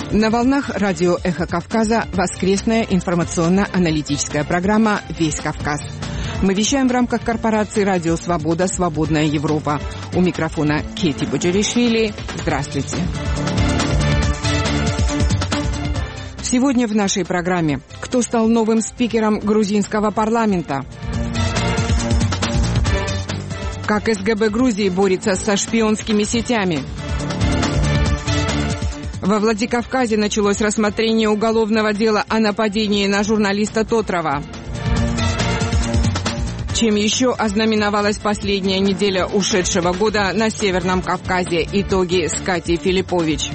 На волнах радио «Эхо Кавказа» воскресная информационно-аналитическая программа «Весь Кавказ». Мы вещаем в рамках корпорации «Радио Свобода. Свободная Европа». У микрофона Кети Боджаришвили. Здравствуйте. Сегодня в нашей программе: кто стал новым спикером грузинского парламента? Как СГБ Грузии борется со шпионскими сетями? Во Владикавказе началось рассмотрение уголовного дела о нападении на журналиста Тотрова. Чем еще ознаменовалась последняя неделя ушедшего года на Северном Кавказе? Итоги с Катей Филиппович.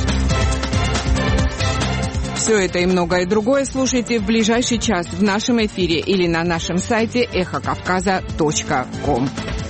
Все это и многое другое слушайте в ближайший час в нашем эфире или на нашем сайте эхокавказа.ком.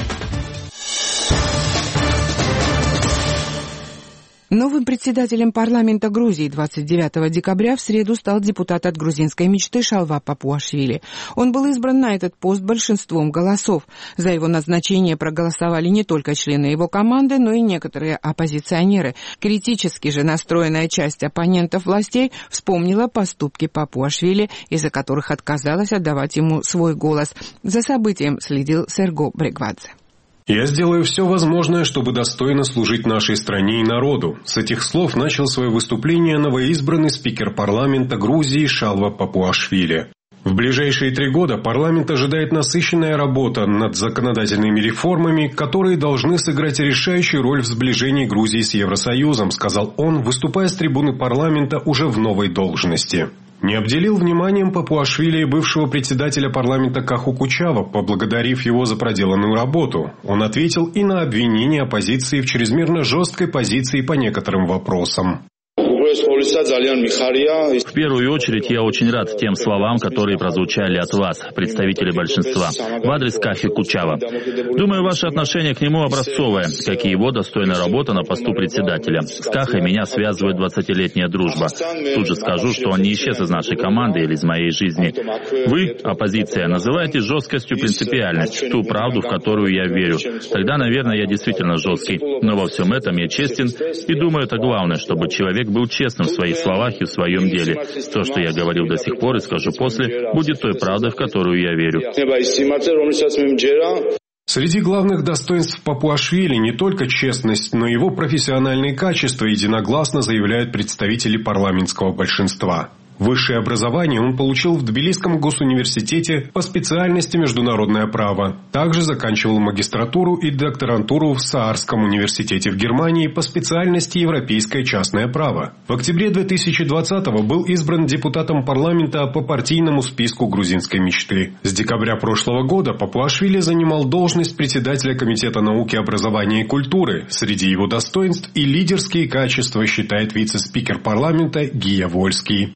Новым председателем парламента Грузии 29 декабря в среду стал депутат от грузинской мечты Шалва Папуашвили. Он был избран на этот пост большинством голосов. За его назначение проголосовали не только члены его команды, но и некоторые оппозиционеры. Критически же настроенная часть оппонентов властей вспомнила поступки Папуашвили, из-за которых отказалась отдавать ему свой голос. За событием следил Серго Брегвадзе. «Я сделаю все возможное, чтобы достойно служить нашей стране и народу». С этих слов начал свое выступление новоизбранный спикер парламента Грузии Шалва Папуашвили. В ближайшие 3 года парламент ожидает насыщенная работа над законодательными реформами, которые должны сыграть решающую роль в сближении Грузии с Евросоюзом, сказал он, выступая с трибуны парламента уже в новой должности. Не обделил вниманием Папуашвили бывшего председателя парламента Каху Кучава, поблагодарив его за проделанную работу. Он ответил и на обвинения оппозиции в чрезмерно жесткой позиции по некоторым вопросам. В первую очередь я очень рад тем словам, которые прозвучали от вас, представителей большинства, в адрес Кахи Кучава. Думаю, ваше отношение к нему образцовое, как и его достойная работа на посту председателя. С Кахой меня связывает 20-летняя дружба. Тут же скажу, что он не исчез из нашей команды или из моей жизни. Вы, оппозиция, называете жесткостью принципиальность, ту правду, в которую я верю. Тогда, наверное, я действительно жесткий. Но во всем этом я честен и думаю, это главное, чтобы человек был честным в своих словах и в своем деле. То, что я говорил до сих пор и скажу после, будет той правдой, в которую я верю. Среди главных достоинств Папуашвили не только честность, но и его профессиональные качества, единогласно заявляют представители парламентского большинства. Высшее образование он получил в Тбилисском госуниверситете по специальности международное право. Также заканчивал магистратуру и докторантуру в Саарском университете в Германии по специальности европейское частное право. В октябре 2020-го был избран депутатом парламента по партийному списку грузинской мечты. С декабря прошлого года Папуашвили занимал должность председателя Комитета науки, образования и культуры. Среди его достоинств и лидерские качества, считает вице-спикер парламента Гия Вольский.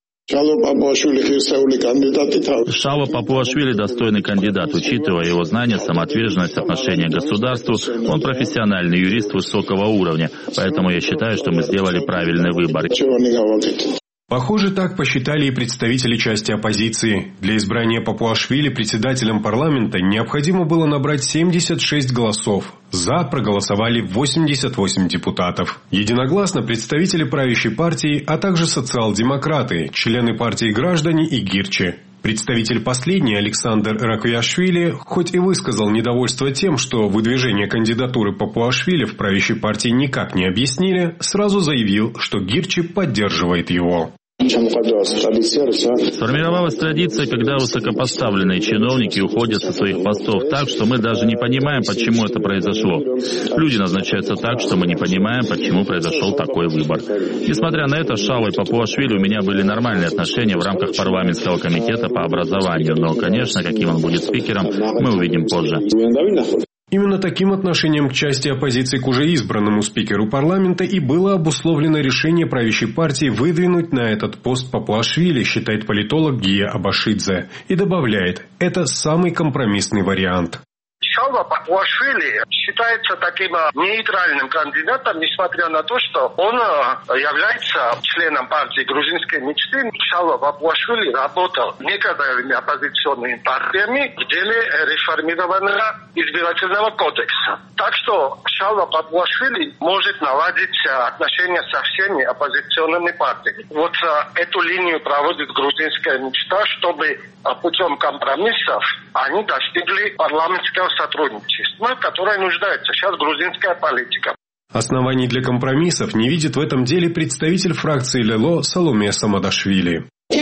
Шалва Папуашвили достойный кандидат, учитывая его знания, самоотверженность, отношение к государству. Он профессиональный юрист высокого уровня, поэтому я считаю, что мы сделали правильный выбор. Похоже, так посчитали и представители части оппозиции. Для избрания Папуашвили председателем парламента необходимо было набрать 76 голосов. За проголосовали 88 депутатов. Единогласно представители правящей партии, а также социал-демократы, члены партии «Граждане» и Гирчи. Представитель последней, Александр Раквиашвили, хоть и высказал недовольство тем, что выдвижение кандидатуры Папуашвили в правящей партии никак не объяснили, сразу заявил, что Гирчи поддерживает его. Сформировалась традиция, когда высокопоставленные чиновники уходят со своих постов так, что мы даже не понимаем, почему это произошло. Люди назначаются так, что мы не понимаем, почему произошел такой выбор. Несмотря на это, с Шалвой Папуашвили у меня были нормальные отношения в рамках парламентского комитета по образованию, но, конечно, каким он будет спикером, мы увидим позже. Именно таким отношением к части оппозиции к уже избранному спикеру парламента и было обусловлено решение правящей партии выдвинуть на этот пост Папуашвили, считает политолог Гия Абашидзе, и добавляет, это самый компромиссный вариант. Шалва Папуашвили считается таким нейтральным кандидатом, несмотря на то, что он является членом партии грузинской мечты. Шалва Папуашвили работал некоторыми оппозиционными партиями в деле реформирования избирательного кодекса. Так что Шалва Папуашвили может наладить отношения со всеми оппозиционными партиями. Вот эту линию проводит грузинская мечта, чтобы путем компромиссов они достигли парламентского сотрудничества, которое нуждается сейчас грузинская политика. Оснований для компромиссов не видит в этом деле представитель фракции ЛЕЛО Саломе Самадашвили. По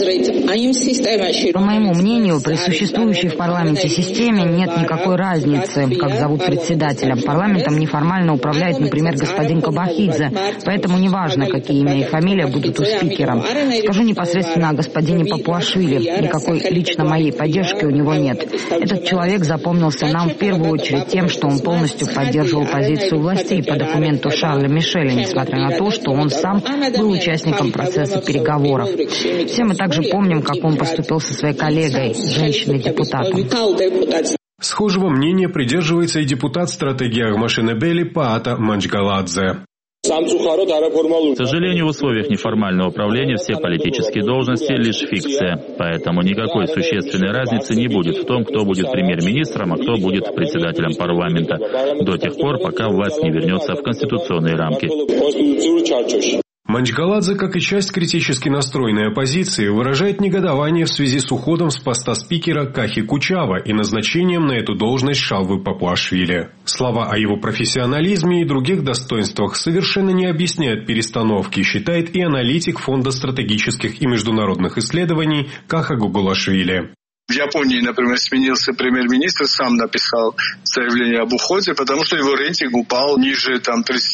моему мнению, при существующей в парламенте системе нет никакой разницы, как зовут председателя. Парламентом неформально управляет, например, господин Кобахидзе, поэтому неважно, какие имя и фамилия будут у спикера. Скажу непосредственно о господине Папуашвили. Никакой лично моей поддержки у него нет. Этот человек запомнился нам в первую очередь тем, что он полностью поддерживал позицию властей по документу Шарля Мишеля, несмотря на то, что он сам был участником процесса переговоров. Все мы также помним, как он поступил со своей коллегой, женщиной-депутатом. Схожего мнения придерживается и депутат стратегии Агмашинебели Паата Манчгаладзе. К сожалению, в условиях неформального управления все политические должности лишь фикция. Поэтому никакой существенной разницы не будет в том, кто будет премьер-министром, а кто будет председателем парламента, до тех пор, пока власть не вернется в конституционные рамки. Манчгаладзе, как и часть критически настроенной оппозиции, выражает негодование в связи с уходом с поста спикера Кахи Кучава и назначением на эту должность Шалвы Папуашвили. Слова о его профессионализме и других достоинствах совершенно не объясняют перестановки, считает и аналитик Фонда стратегических и международных исследований Каха Гугулашвили. В Японии, например, сменился премьер-министр, сам написал заявление об уходе, потому что его рейтинг упал ниже 30%,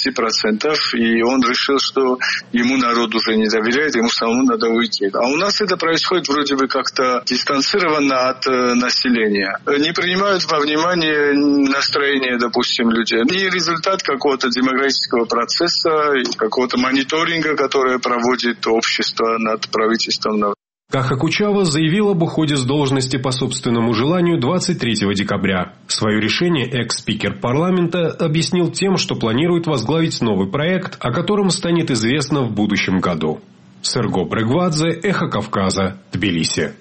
и он решил, что ему народ уже не доверяет, ему самому надо уйти. А у нас это происходит вроде бы как-то дистанцированно от населения. Не принимают во внимание настроение, допустим, людей. И результат какого-то демократического процесса, какого-то мониторинга, который проводит общество над правительством. Каха Кучава заявил об уходе с должности по собственному желанию 23 декабря. Свое решение экс-спикер парламента объяснил тем, что планирует возглавить новый проект, о котором станет известно в будущем году. Серго Брегвадзе, Эхо Кавказа, Тбилиси.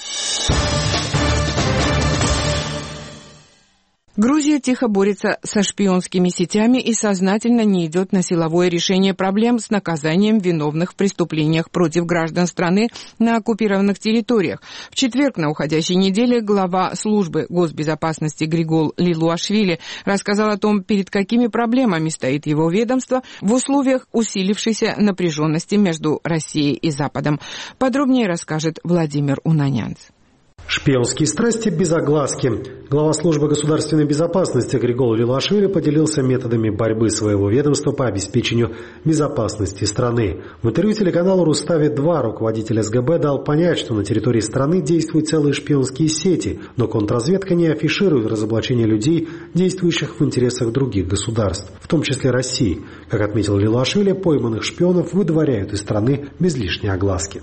Грузия тихо борется со шпионскими сетями и сознательно не идет на силовое решение проблем с наказанием виновных в преступлениях против граждан страны на оккупированных территориях. В четверг на уходящей неделе глава службы госбезопасности Григол Лилуашвили рассказал о том, перед какими проблемами стоит его ведомство в условиях усилившейся напряженности между Россией и Западом. Подробнее расскажет Владимир Унанянц. Шпионские страсти без огласки. Глава службы государственной безопасности Григол Лилуашвили поделился методами борьбы своего ведомства по обеспечению безопасности страны. В интервью телеканалу «Рустави-2» руководитель СГБ дал понять, что на территории страны действуют целые шпионские сети, но контрразведка не афиширует разоблачение людей, действующих в интересах других государств, в том числе России. Как отметил Лилуашвили, пойманных шпионов выдворяют из страны без лишней огласки.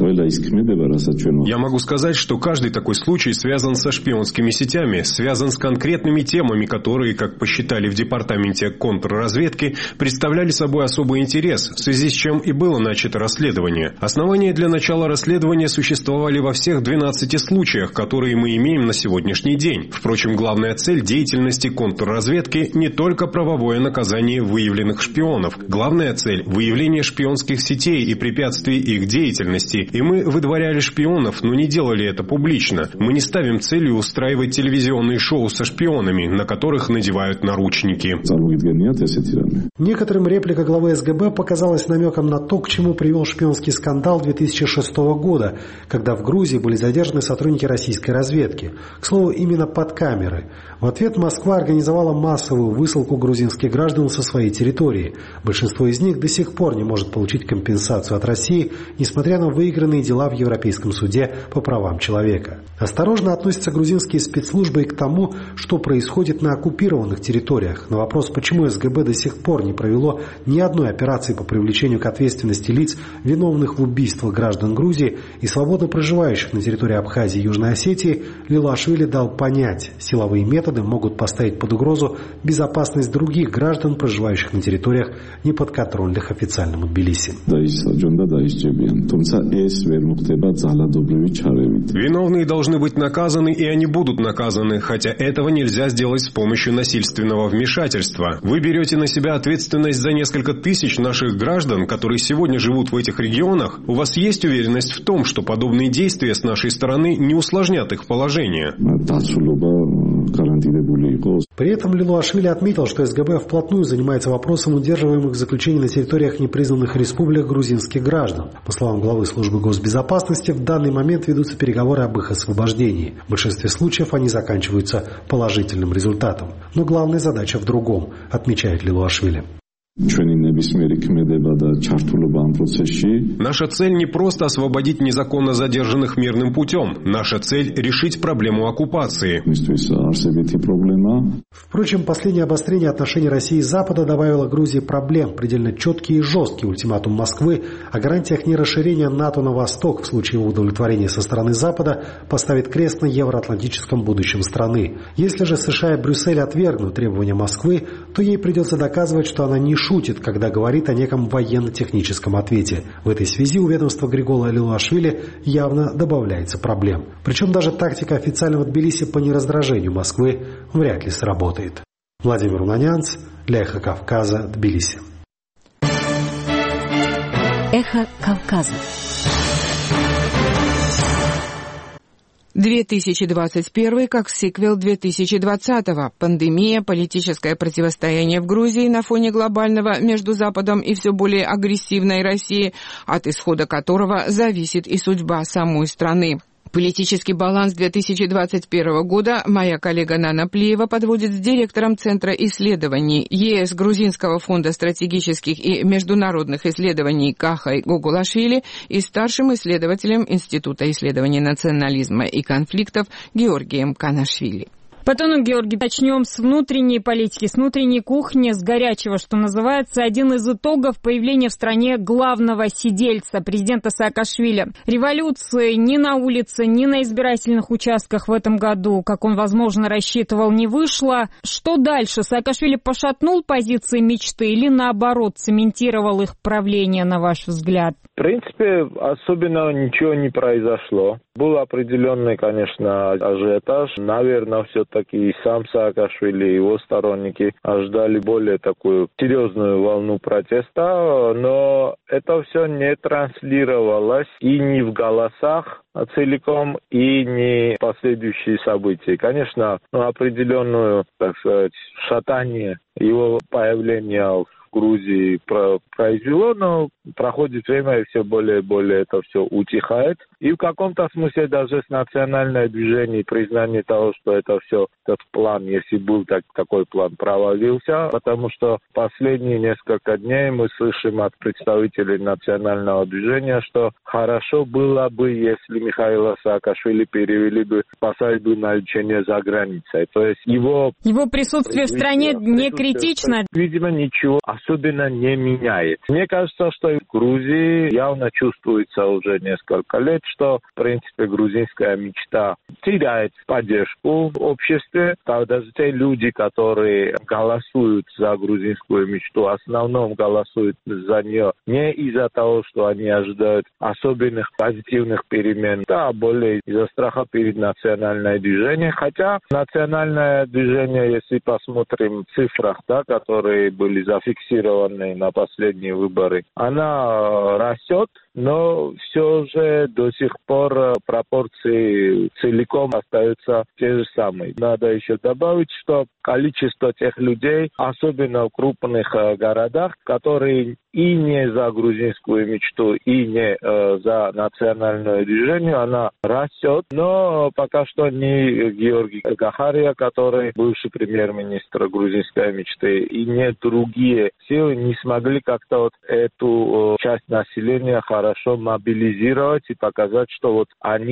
Я могу сказать, что каждый такой случай связан со шпионскими сетями, связан с конкретными темами, которые, как посчитали в департаменте контрразведки, представляли собой особый интерес, в связи с чем и было начато расследование. Основания для начала расследования существовали во всех 12 случаях, которые мы имеем на сегодняшний день. Впрочем, главная цель деятельности контрразведки не только правовое наказание выявленных шпионов. Главная цель – выявление шпионских сетей и препятствий их деятельности. И мы выдворяли шпионов, но не делали это публично. Мы не ставим целью устраивать телевизионные шоу со шпионами, на которых надевают наручники. Некоторым реплика главы СГБ показалась намеком на то, к чему привел шпионский скандал 2006 года, когда в Грузии были задержаны сотрудники российской разведки. К слову, именно под камеры. В ответ Москва организовала массовую высылку грузинских граждан со своей территории. Большинство из них до сих пор не может получить компенсацию от России, несмотря на выигранные дела в Европейском суде по правам человека. Осторожно относятся грузинские спецслужбы спецслужбы и к тому, что происходит на оккупированных территориях. На вопрос, почему СГБ до сих пор не провело ни одной операции по привлечению к ответственности лиц, виновных в убийствах граждан Грузии и свободно проживающих на территории Абхазии и Южной Осетии, Лилашвили дал понять, силовые методы могут поставить под угрозу безопасность других граждан, проживающих на территориях, неподконтрольных официальному Тбилиси. Виновные должны быть наказаны, и они будут наказаны, хотя этого нельзя сделать с помощью насильственного вмешательства. Вы берете на себя ответственность за несколько тысяч наших граждан, которые сегодня живут в этих регионах. У вас есть уверенность в том, что подобные действия с нашей стороны не усложнят их положение? При этом Лилуашвили отметил, что СГБ вплотную занимается вопросом удерживаемых в заключении на территориях непризнанных республик грузинских граждан. По словам главы службы госбезопасности, в данный момент ведутся переговоры об их освобождении. В большинстве случаев они заканчиваются положительным результатом. Но главная задача в другом, отмечает Лилуашвили. Наша цель не просто освободить незаконно задержанных мирным путем. Наша цель – решить проблему оккупации. Впрочем, последнее обострение отношений России и Запада добавило Грузии проблем. Предельно четкий и жесткий ультиматум Москвы о гарантиях нерасширения НАТО на восток в случае его удовлетворения со стороны Запада поставит крест на евроатлантическом будущем страны. Если же США и Брюссель отвергнут требования Москвы, то ей придется доказывать, что она не шутит, когда говорит о неком военно-техническом ответе. В этой связи у ведомства Григола Лилуашвили явно добавляется проблем. Причем даже тактика официального Тбилиси по нераздражению Москвы вряд ли сработает. Владимир Унанянц для «Эхо Кавказа», Тбилиси. «Эхо Кавказа». 2021 как сиквел 2020-го. Пандемия, политическое противостояние в Грузии на фоне глобального между Западом и все более агрессивной России, от исхода которого зависит и судьба самой страны. Политический баланс 2021 года моя коллега Нана Плиева подводит с директором Центра исследований ЕС Грузинского фонда стратегических и международных исследований Кахой Гогулашвили и старшим исследователем Института исследований национализма и конфликтов Георгием Канашвили. Потом, Георгий, начнем с внутренней политики, с внутренней кухни, с горячего, что называется. Один из итогов появления в стране главного сидельца, президента Саакашвили. Революции ни на улице, ни на избирательных участках в этом году, как он, возможно, рассчитывал, не вышло. Что дальше? Саакашвили пошатнул позиции мечты или, наоборот, цементировал их правление, на ваш взгляд? В принципе, особенно ничего не произошло. Был определенный, конечно, ажиотаж. Наверное, все-таки и сам Саакашвили, и его сторонники ожидали более такую серьезную волну протеста, но это все не транслировалось и не в голосах целиком, и не последующие события. Конечно, определенную, так сказать, шатание его появления в Грузии произвело, но проходит время, и все более и более это все утихает. И в каком-то смысле даже с национальное движение, признание того, что это все, этот план, если был такой план, провалился, потому что последние несколько дней мы слышим от представителей национального движения, что хорошо было бы, если Михаила Саакашвили перевели бы, посадили бы на лечение за границей. То есть его присутствие в стране не критично? Видимо, ничего особенно не меняет. Мне кажется, что в Грузии явно чувствуется уже несколько лет, что, в принципе, грузинская мечта теряет поддержку в обществе. Даже те люди, которые голосуют за грузинскую мечту, в основном голосуют за нее не из-за того, что они ожидают особенных позитивных перемен, а более из-за страха перед национальным движением. Хотя национальное движение, если посмотрим в цифрах, которые были зафиксированы на последние выборы, она растет, но все же до сих пор пропорции целиком остаются те же самые. Надо еще добавить, что количество тех людей, особенно в крупных городах, которые и не за грузинскую мечту, и не за национальное движение, она растет. Но пока что ни Георгий Гахария, который бывший премьер-министр грузинской мечты, и не другие силы не смогли как-то эту часть населения хорошо мобилизировать и показать, что они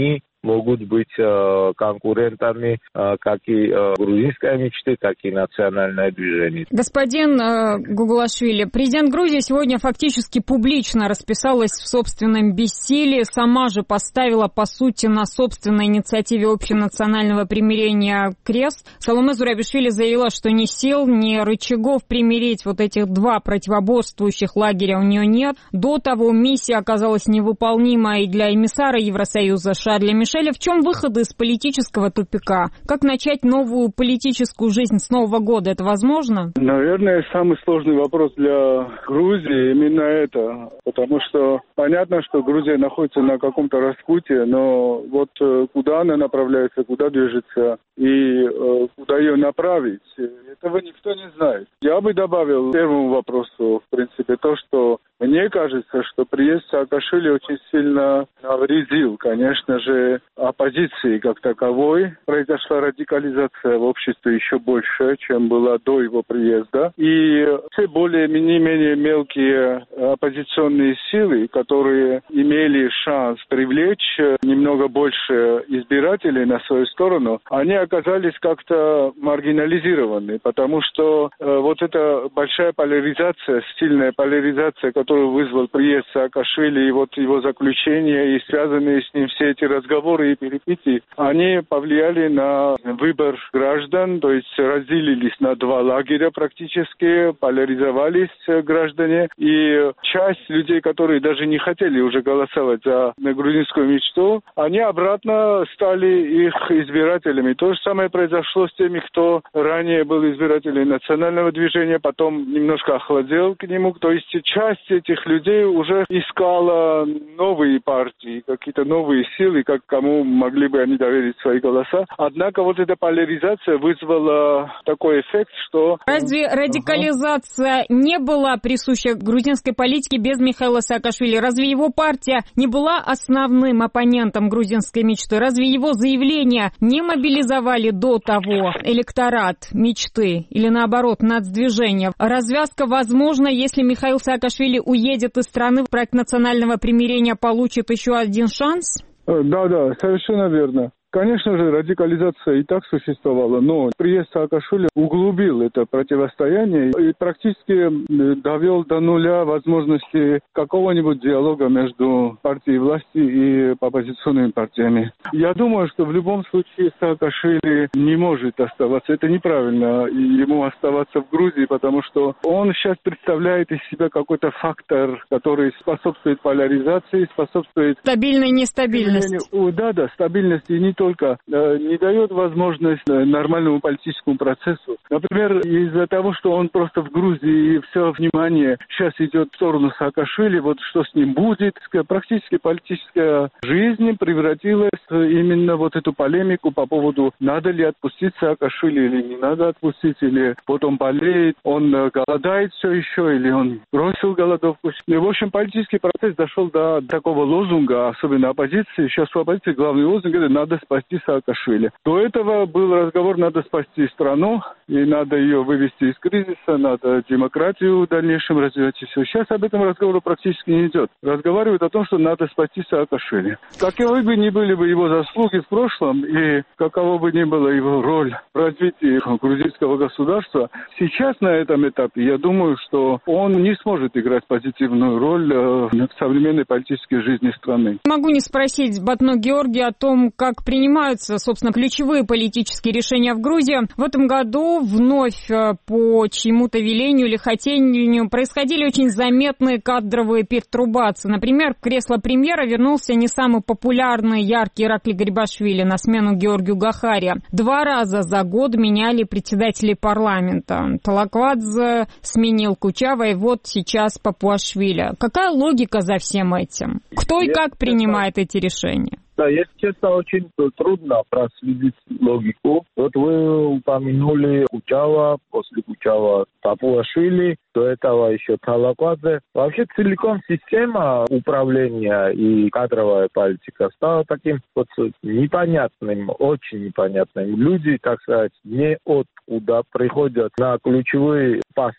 могут быть конкурентами как и грузинской мечты, так и национальное движение. Господин Гугулашвили, президент Грузии сегодня фактически публично расписалась в собственном бессилии, сама же поставила, по сути, на собственной инициативе общенационального примирения крест. Саломе Зурабишвили заявила, что ни сил, ни рычагов примирить вот этих два противоборствующих лагеря у нее нет. До того миссия оказалась невыполнимой и для эмиссара Евросоюза Шарля Мишеля. В чем выход из политического тупика? Как начать новую политическую жизнь с Нового года? Это возможно? Наверное, самый сложный вопрос для Грузии именно это. Потому что понятно, что Грузия находится на каком-то распутье, но вот куда она направляется, куда движется и куда ее направить, этого никто не знает. Я бы добавил к первому вопросу, в принципе, то, что мне кажется, что приезд Саакашвили очень сильно навредил, конечно же, оппозиции как таковой. Произошла радикализация в обществе еще больше, чем была до его приезда. И все более-менее мелкие оппозиционные силы, которые имели шанс привлечь немного больше избирателей на свою сторону, они оказались как-то маргинализированы, потому что вот эта большая поляризация, сильная поляризация, которую вызвал приезд Саакашвили и вот его заключение и связанные с ним все эти разговоры и переписки, они повлияли на выбор граждан, то есть разделились на два лагеря практически, поляризовались граждане, и часть людей, которые даже не хотели уже голосовать за грузинскую мечту, они обратно стали их избирателями. То же самое произошло с теми, кто ранее был избирателем национального движения, потом немножко охладел к нему. То есть часть этих людей уже искала новые партии, какие-то новые силы, как кому могли бы они доверить свои голоса. Однако вот эта поляризация вызвала такой эффект, что... Разве радикализация не была присуща грузинской политике без Михаила Саакашвили? Разве его партия не была основным оппонентом грузинской мечты? Разве его заявления не мобилизовали до того электорат мечты или, наоборот, нацдвижение? Развязка возможна, если Михаил Саакашвили уедет из страны, проект национального примирения получит еще один шанс? Да, совершенно верно. Конечно же, радикализация и так существовала, но приезд Саакашвили углубил это противостояние и практически довел до нуля возможности какого-нибудь диалога между партией власти и оппозиционными партиями. Я думаю, что в любом случае Саакашвили не может оставаться. Это неправильно ему оставаться в Грузии, потому что он сейчас представляет из себя какой-то фактор, который способствует поляризации, способствует... Стабильной нестабильности. Да, стабильности и не только не дает возможность нормальному политическому процессу. Например, из-за того, что он просто в Грузии и все внимание сейчас идет в сторону Саакашвили, вот что с ним будет, практически политическая жизнь превратилась именно вот эту полемику по поводу, надо ли отпустить Саакашвили или не надо отпустить, или вот он болеет, он голодает все еще, или он бросил голодовку. И, в общем, политический процесс дошел до такого лозунга, особенно оппозиции. Сейчас у оппозиции главный лозунг — это надо спасти Саакашвили. До этого был разговор, надо спасти страну, и надо ее вывести из кризиса, надо демократию в дальнейшем развивать и все. Сейчас об этом разговору практически не идет. Разговаривают о том, что надо спасти Саакашвили. Каковы бы ни были бы его заслуги в прошлом, и какова бы ни была его роль в развитии грузинского государства, сейчас на этом этапе, я думаю, что он не сможет играть позитивную роль в современной политической жизни страны. Могу не спросить Батно Георгий о том, как принимаются, собственно, ключевые политические решения в Грузии. В этом году вновь по чьему-то велению или хотению происходили очень заметные кадровые пертурбации. Например, в кресло премьера вернулся не самый популярный, яркий Иракли Гарибашвили на смену Георгию Гахари. 2 раза за год меняли председателей парламента. Талаквадзе сменил Кучава, и вот сейчас Папуашвили. Какая логика за всем этим? Кто и как принимает эти решения? Да, если честно, очень трудно проследить логику. Вот вы упомянули Кучава, после Кучава Папуашвили, до этого еще Талаквадзе. Вообще целиком система управления и кадровая политика стала таким вот непонятным, очень непонятным. Люди, так сказать, не откуда приходят на ключевые посты,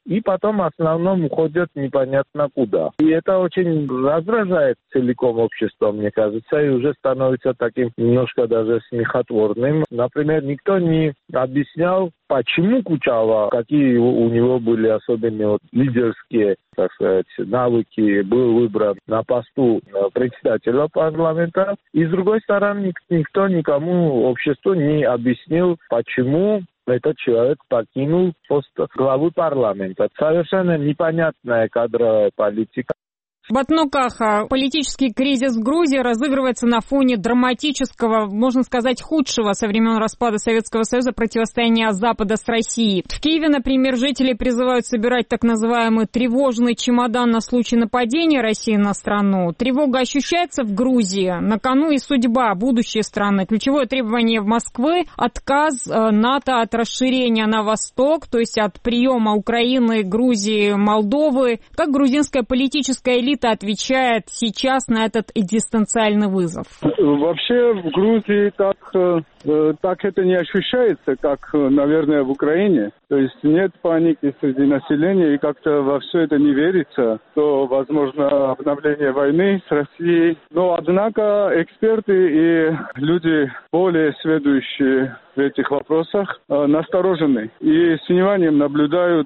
и потом в основном уходят непонятно куда. И это очень раздражает целиком общество, мне кажется, и уже становится таким немножко даже смехотворным. Например, никто не объяснял, почему Кучава, какие у него были особенно лидерские, так сказать, навыки, был выбран на посту председателя парламента. И с другой стороны, никто никому, обществу не объяснил, почему этот человек покинул пост главы парламента. Совершенно непонятная кадровая политика. Батно Каха, политический кризис в Грузии разыгрывается на фоне драматического, можно сказать, худшего со времен распада Советского Союза противостояния Запада с Россией. В Киеве, например, жители призывают собирать так называемый тревожный чемодан на случай нападения России на страну. Тревога ощущается в Грузии. На кону и судьба, будущее страны. Ключевое требование в Москве – отказ НАТО от расширения на восток, то есть от приема Украины, Грузии, Молдовы. Как грузинская политическая элита отвечает сейчас на этот экзистенциальный вызов? Вообще в Грузии так это не ощущается, как, наверное, в Украине. То есть нет паники среди населения, и как-то во все это не верится, что возможно обновление войны с Россией. Но, однако, эксперты и люди более сведущие в этих вопросах насторожены и с вниманием наблюдают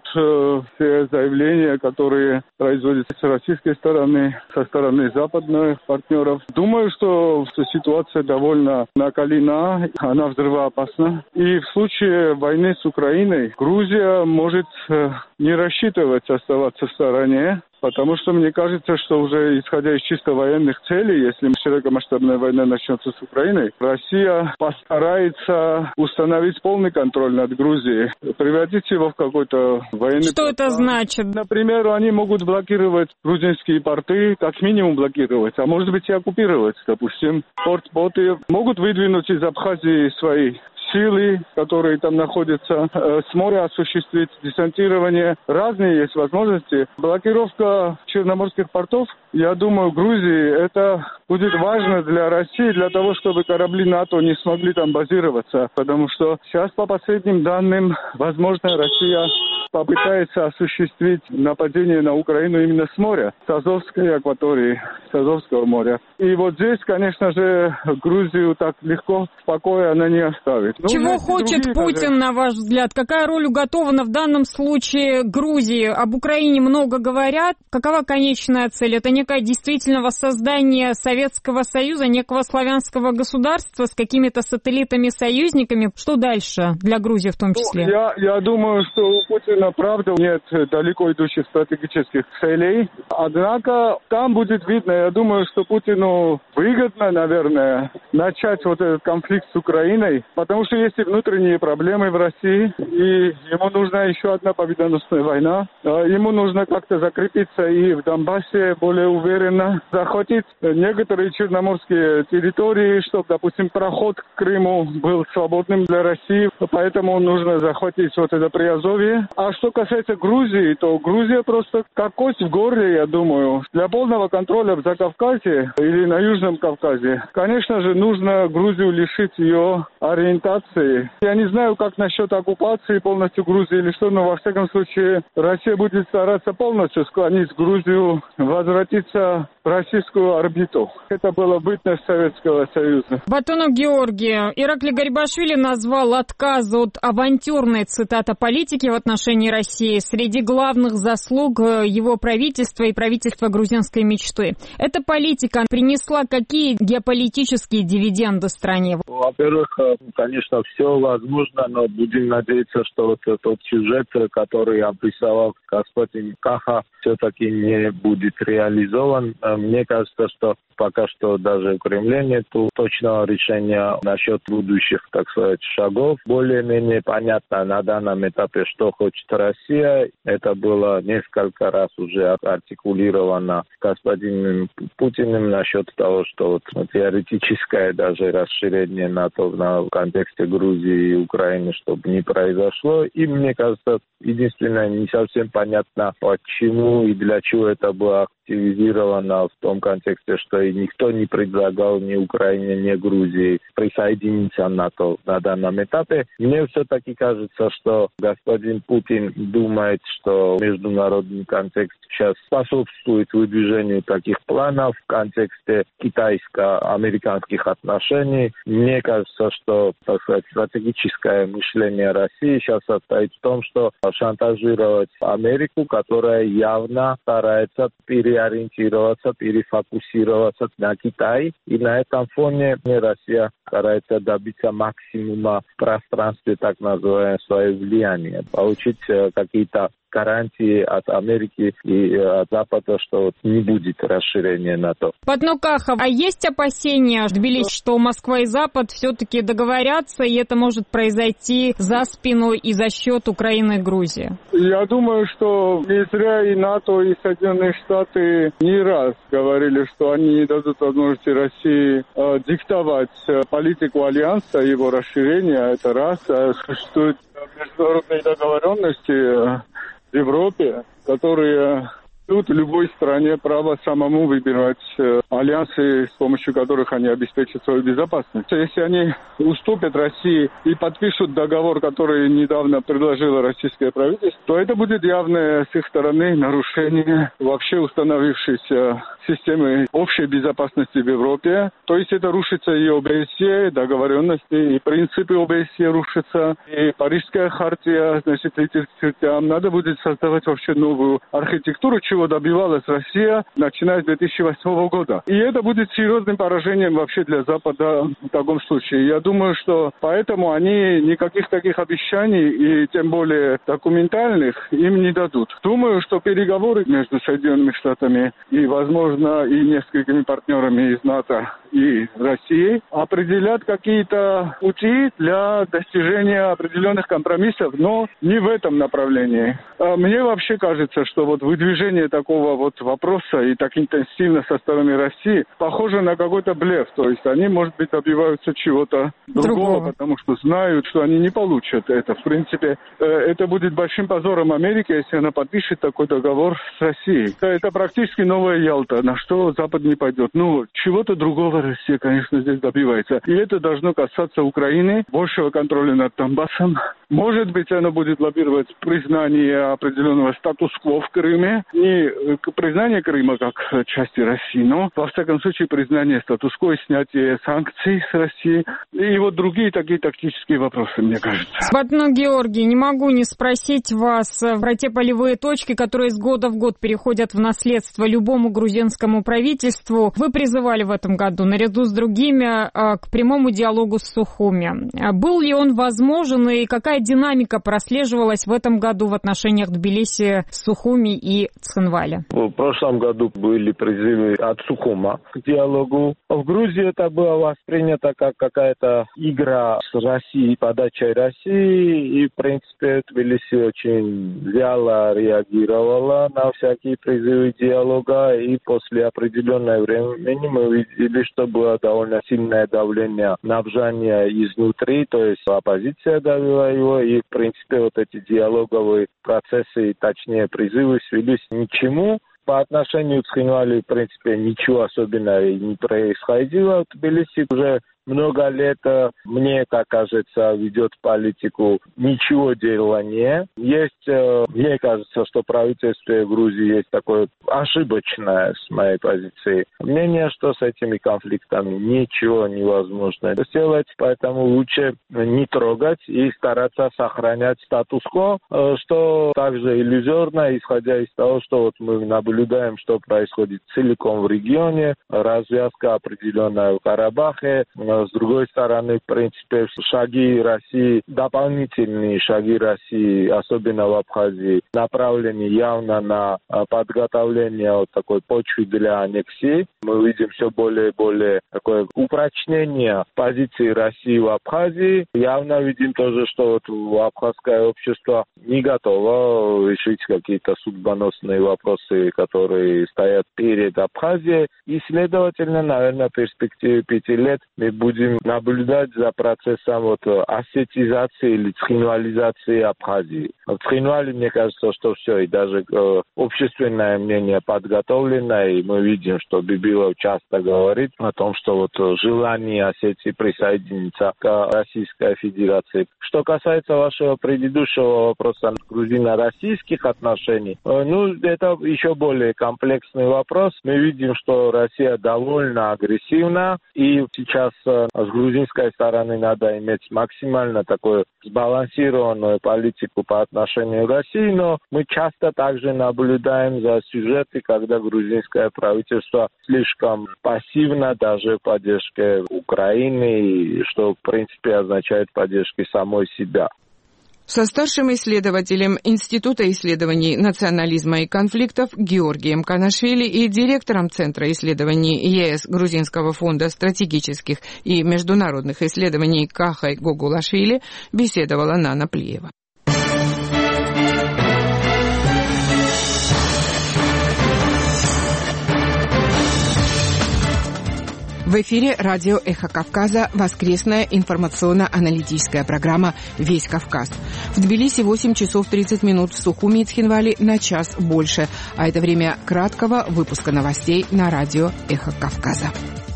все заявления, которые производятся с российской стороны, со стороны западных партнеров. Думаю, что ситуация довольно накалена, она взрывоопасна. И в случае войны с Украиной Грузия может не рассчитывать оставаться в стороне, потому что мне кажется, что уже исходя из чисто военных целей, если широкомасштабная война начнется с Украиной, Россия постарается установить полный контроль над Грузией, превратить его в какой-то военный... Что это значит? Например, они могут блокировать грузинские порты, как минимум блокировать, а может быть и оккупировать, допустим. Порт-боты могут выдвинуть из Абхазии свои силы, которые там находятся, с моря осуществить десантирование. Разные есть возможности. Блокировка черноморских портов, я думаю, Грузии, это будет важно для России, для того, чтобы корабли НАТО не смогли там базироваться. Потому что сейчас, по последним данным, возможно, Россия попытается осуществить нападение на Украину именно с моря, с Азовской акватории, с Азовского моря. И вот здесь, конечно же, Грузию так легко, в покое она не оставит. Чего хочет Путин, на ваш взгляд? Какая роль уготована в данном случае Грузии? Об Украине много говорят. Какова конечная цель? Это некое действительно воссоздание Советского Союза, некого славянского государства с какими-то сателлитами-союзниками? Что дальше для Грузии в том числе? Я думаю, что у Путина, правда, нет далеко идущих стратегических целей. Однако там будет видно, я думаю, что Путину выгодно, наверное, начать вот этот конфликт с Украиной, потому что есть и внутренние проблемы в России, и ему нужна еще одна победоносная война. Ему нужно как-то закрепиться и в Донбассе более уверенно, захватить некоторые черноморские территории, чтобы, допустим, проход к Крыму был свободным для России, поэтому нужно захватить вот это Приазовье. А что касается Грузии, то Грузия просто как кость в горле, я думаю. Для полного контроля в Закавказье или на Южном Кавказе, конечно же, нужно Грузию лишить ее ориентации. Я не знаю, как насчет оккупации полностью Грузии или что, но во всяком случае Россия будет стараться полностью склонить Грузию возвратиться в российскую орбиту. Это была бытность Советского Союза. Батонов Георгий. Ираклий Гарибашвили назвал отказ от авантюрной, цитата, политики в отношении России среди главных заслуг его правительства и правительства грузинской мечты. Эта политика принесла какие геополитические дивиденды стране? Во-первых, конечно, все возможно, но будем надеяться, что вот тот сюжет, который обрисовал господин Каха, все-таки не будет реализован. Мне кажется, что пока что даже в Кремле нет точного решения насчет будущих, так сказать, шагов. Более-менее понятно на данном этапе, что хочет Россия. Это было несколько раз уже артикулировано господином Путиным насчет того, что вот теоретическое даже расширение НАТО в контексте Грузии и Украины, чтобы не произошло. И мне кажется, единственное, не совсем понятно, почему и для чего это было активизировано мотивировано в том контексте, что и никто не предлагал ни Украине, ни Грузии присоединиться к НАТО на данном этапе. Мне все-таки кажется, что господин Путин думает, что международный контекст сейчас способствует выдвижению таких планов в контексте китайско-американских отношений. Мне кажется, что, так сказать, стратегическое мышление России сейчас состоит в том, что шантажировать Америку, которая явно старается переориентироваться, перефокусироваться на Китай. И на этом фоне Россия старается добиться максимума в пространстве, так называемое, свое влияние, получить какие-то гарантии от Америки и от Запада, что не будет расширения НАТО. Поднукахов, а есть опасения в Тбилиси, что Москва и Запад все-таки договорятся, и это может произойти за спину и за счет Украины и Грузии? Я думаю, что не зря и НАТО, и Соединенные Штаты не раз говорили, что они не дадут возможности России диктовать политику Альянса, его расширения. Это раз. Существуют международные договоренности в Европе, которые дают любой стране право самому выбирать альянсы, с помощью которых они обеспечат свою безопасность. Если они уступят России и подпишут договор, который недавно предложило российское правительство, то это будет явное с их стороны нарушение вообще установившейся системы общей безопасности в Европе. То есть это рушится и ОБСЕ, договоренности, и принципы ОБСЕ рушатся, и Парижская хартия, значит, там надо будет создавать вообще новую архитектуру, чего добивалась Россия, начиная с 2008 года. И это будет серьезным поражением вообще для Запада в таком случае. Я думаю, что поэтому они никаких таких обещаний, и тем более документальных, им не дадут. Думаю, что переговоры между Соединенными Штатами и, возможно, и несколькими партнерами из НАТО и России определят какие-то пути для достижения определенных компромиссов, но не в этом направлении. Мне вообще кажется, что вот выдвижение такого вот вопроса и так интенсивно со стороны России похоже на какой-то блеф. То есть они, может быть, добиваются чего-то другого, потому что знают, что они не получат это. В принципе, это будет большим позором Америки, если она подпишет такой договор с Россией. Это практически новая Ялта, на что Запад не пойдет. Ну, чего-то другого Россия, конечно, здесь добивается. И это должно касаться Украины, большего контроля над Донбассом. Может быть, она будет лоббировать признание определенного статус-кво в Крыме. Не признание Крыма как части России, но, во всяком случае, признание статус-кво и снятие санкций с России. И вот другие такие тактические вопросы, мне кажется. Батно Георгий, не могу не спросить вас про те полевые точки, которые с года в год переходят в наследство любому грузинскому правительству. Вы призывали в этом году, наряду с другими, к прямому диалогу с Сухуми. Был ли он возможен и какая динамика прослеживалась в этом году в отношениях Тбилиси с Сухуми и Цхинвали? В прошлом году были призывы от Сухума к диалогу. В Грузии это было воспринято как какая-то игра с Россией, подачей России. И, в принципе, Тбилиси очень вяло реагировала на всякие призывы диалога. И после определенного времени мы увидели, что было довольно сильное давление на Бжане изнутри, то есть оппозиция давила его. И, в принципе, вот эти диалоговые процессы, точнее призывы, свелись ни к чему. По отношению к Цхинвали, в принципе, ничего особенного не происходило. В Тбилиси уже много лет, мне так кажется, ведет политику ничего делания. Есть, мне кажется, что правительство Грузии есть такое ошибочное, с моей позиции, мнение, что с этими конфликтами ничего невозможно сделать, поэтому лучше не трогать и стараться сохранять статус-кво, что также иллюзорно, исходя из того, что вот мы наблюдаем, что происходит целиком в регионе, развязка определенная в Карабахе. С другой стороны, в принципе, шаги России, дополнительные шаги России, особенно в Абхазии, направлены явно на подготовление вот такой почвы для аннексии. Мы видим все более и более такое упрочнение позиции России в Абхазии. Явно видим тоже, что вот абхазское общество не готово решить какие-то судьбоносные вопросы, которые стоят перед Абхазией. И, следовательно, наверное, в перспективе 5 лет мы будем наблюдать за процессом осетизации или цхинвализации Абхазии. В Цхинвале, мне кажется, что все, и даже общественное мнение подготовлено, и мы видим, что Бибилов часто говорит о том, что желание Осетии присоединиться к Российской Федерации. Что касается вашего предыдущего вопроса грузино-российских отношений, это еще более комплексный вопрос. Мы видим, что Россия довольно агрессивна, и сейчас с грузинской стороны надо иметь максимально такую сбалансированную политику по отношению к России, но мы часто также наблюдаем за сюжеты, когда грузинское правительство слишком пассивно даже в поддержке Украины, что в принципе означает поддержки самой себя. Со старшим исследователем Института исследований национализма и конфликтов Георгием Канашвили и директором Центра исследований ЕС Грузинского фонда стратегических и международных исследований Кахай Гогулашвили беседовала Нана Плиева. В эфире радио «Эхо Кавказа» воскресная информационно-аналитическая программа «Весь Кавказ». В Тбилиси 8 часов 30 минут, в Сухуми и Цхинвале на час больше. А это время краткого выпуска новостей на радио «Эхо Кавказа».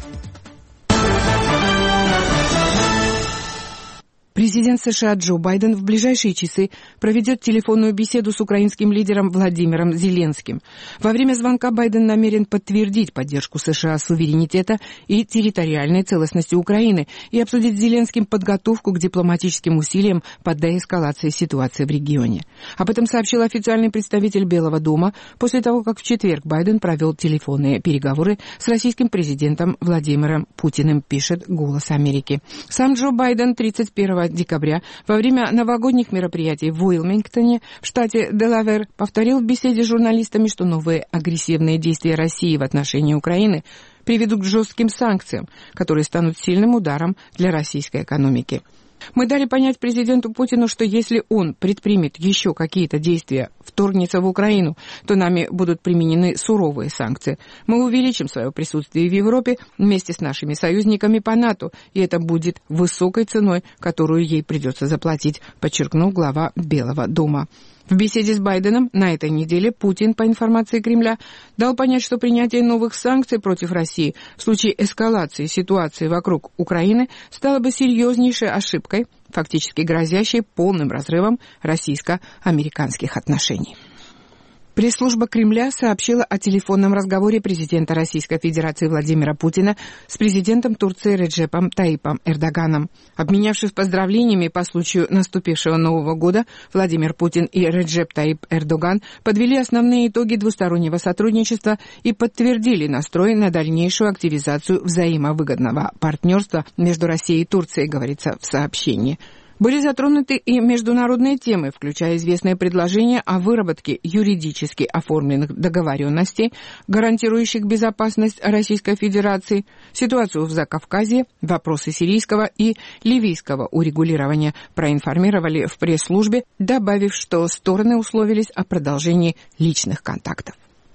Президент США Джо Байден в ближайшие часы проведет телефонную беседу с украинским лидером Владимиром Зеленским. Во время звонка Байден намерен подтвердить поддержку США суверенитета и территориальной целостности Украины и обсудить с Зеленским подготовку к дипломатическим усилиям по деэскалации ситуации в регионе. Об этом сообщил официальный представитель Белого дома после того, как в четверг Байден провел телефонные переговоры с российским президентом Владимиром Путиным, пишет «Голос Америки». Сам Джо Байден 31 декабря во время новогодних мероприятий в Уилмингтоне в штате Делавэр повторил в беседе с журналистами, что новые агрессивные действия России в отношении Украины приведут к жестким санкциям, которые станут сильным ударом для российской экономики. Мы дали понять президенту Путину, что если он предпримет еще какие-то действия, вторгнется в Украину, то нами будут применены суровые санкции. Мы увеличим свое присутствие в Европе вместе с нашими союзниками по НАТО, и это будет высокой ценой, которую ей придется заплатить, подчеркнул глава Белого дома. В беседе с Байденом на этой неделе Путин, по информации Кремля, дал понять, что принятие новых санкций против России в случае эскалации ситуации вокруг Украины стало бы серьезнейшей ошибкой, фактически грозящей полным разрывом российско-американских отношений. Пресс-служба Кремля сообщила о телефонном разговоре президента Российской Федерации Владимира Путина с президентом Турции Реджепом Таипом Эрдоганом. Обменявшись поздравлениями по случаю наступившего Нового года, Владимир Путин и Реджеп Таип Эрдоган подвели основные итоги двустороннего сотрудничества и подтвердили настрой на дальнейшую активизацию взаимовыгодного партнерства между Россией и Турцией, говорится в сообщении. Были затронуты и международные темы, включая известное предложение о выработке юридически оформленных договоренностей, гарантирующих безопасность Российской Федерации, ситуацию в Закавказье, вопросы сирийского и ливийского урегулирования, проинформировали в пресс-службе, добавив, что стороны условились о продолжении личных контактов.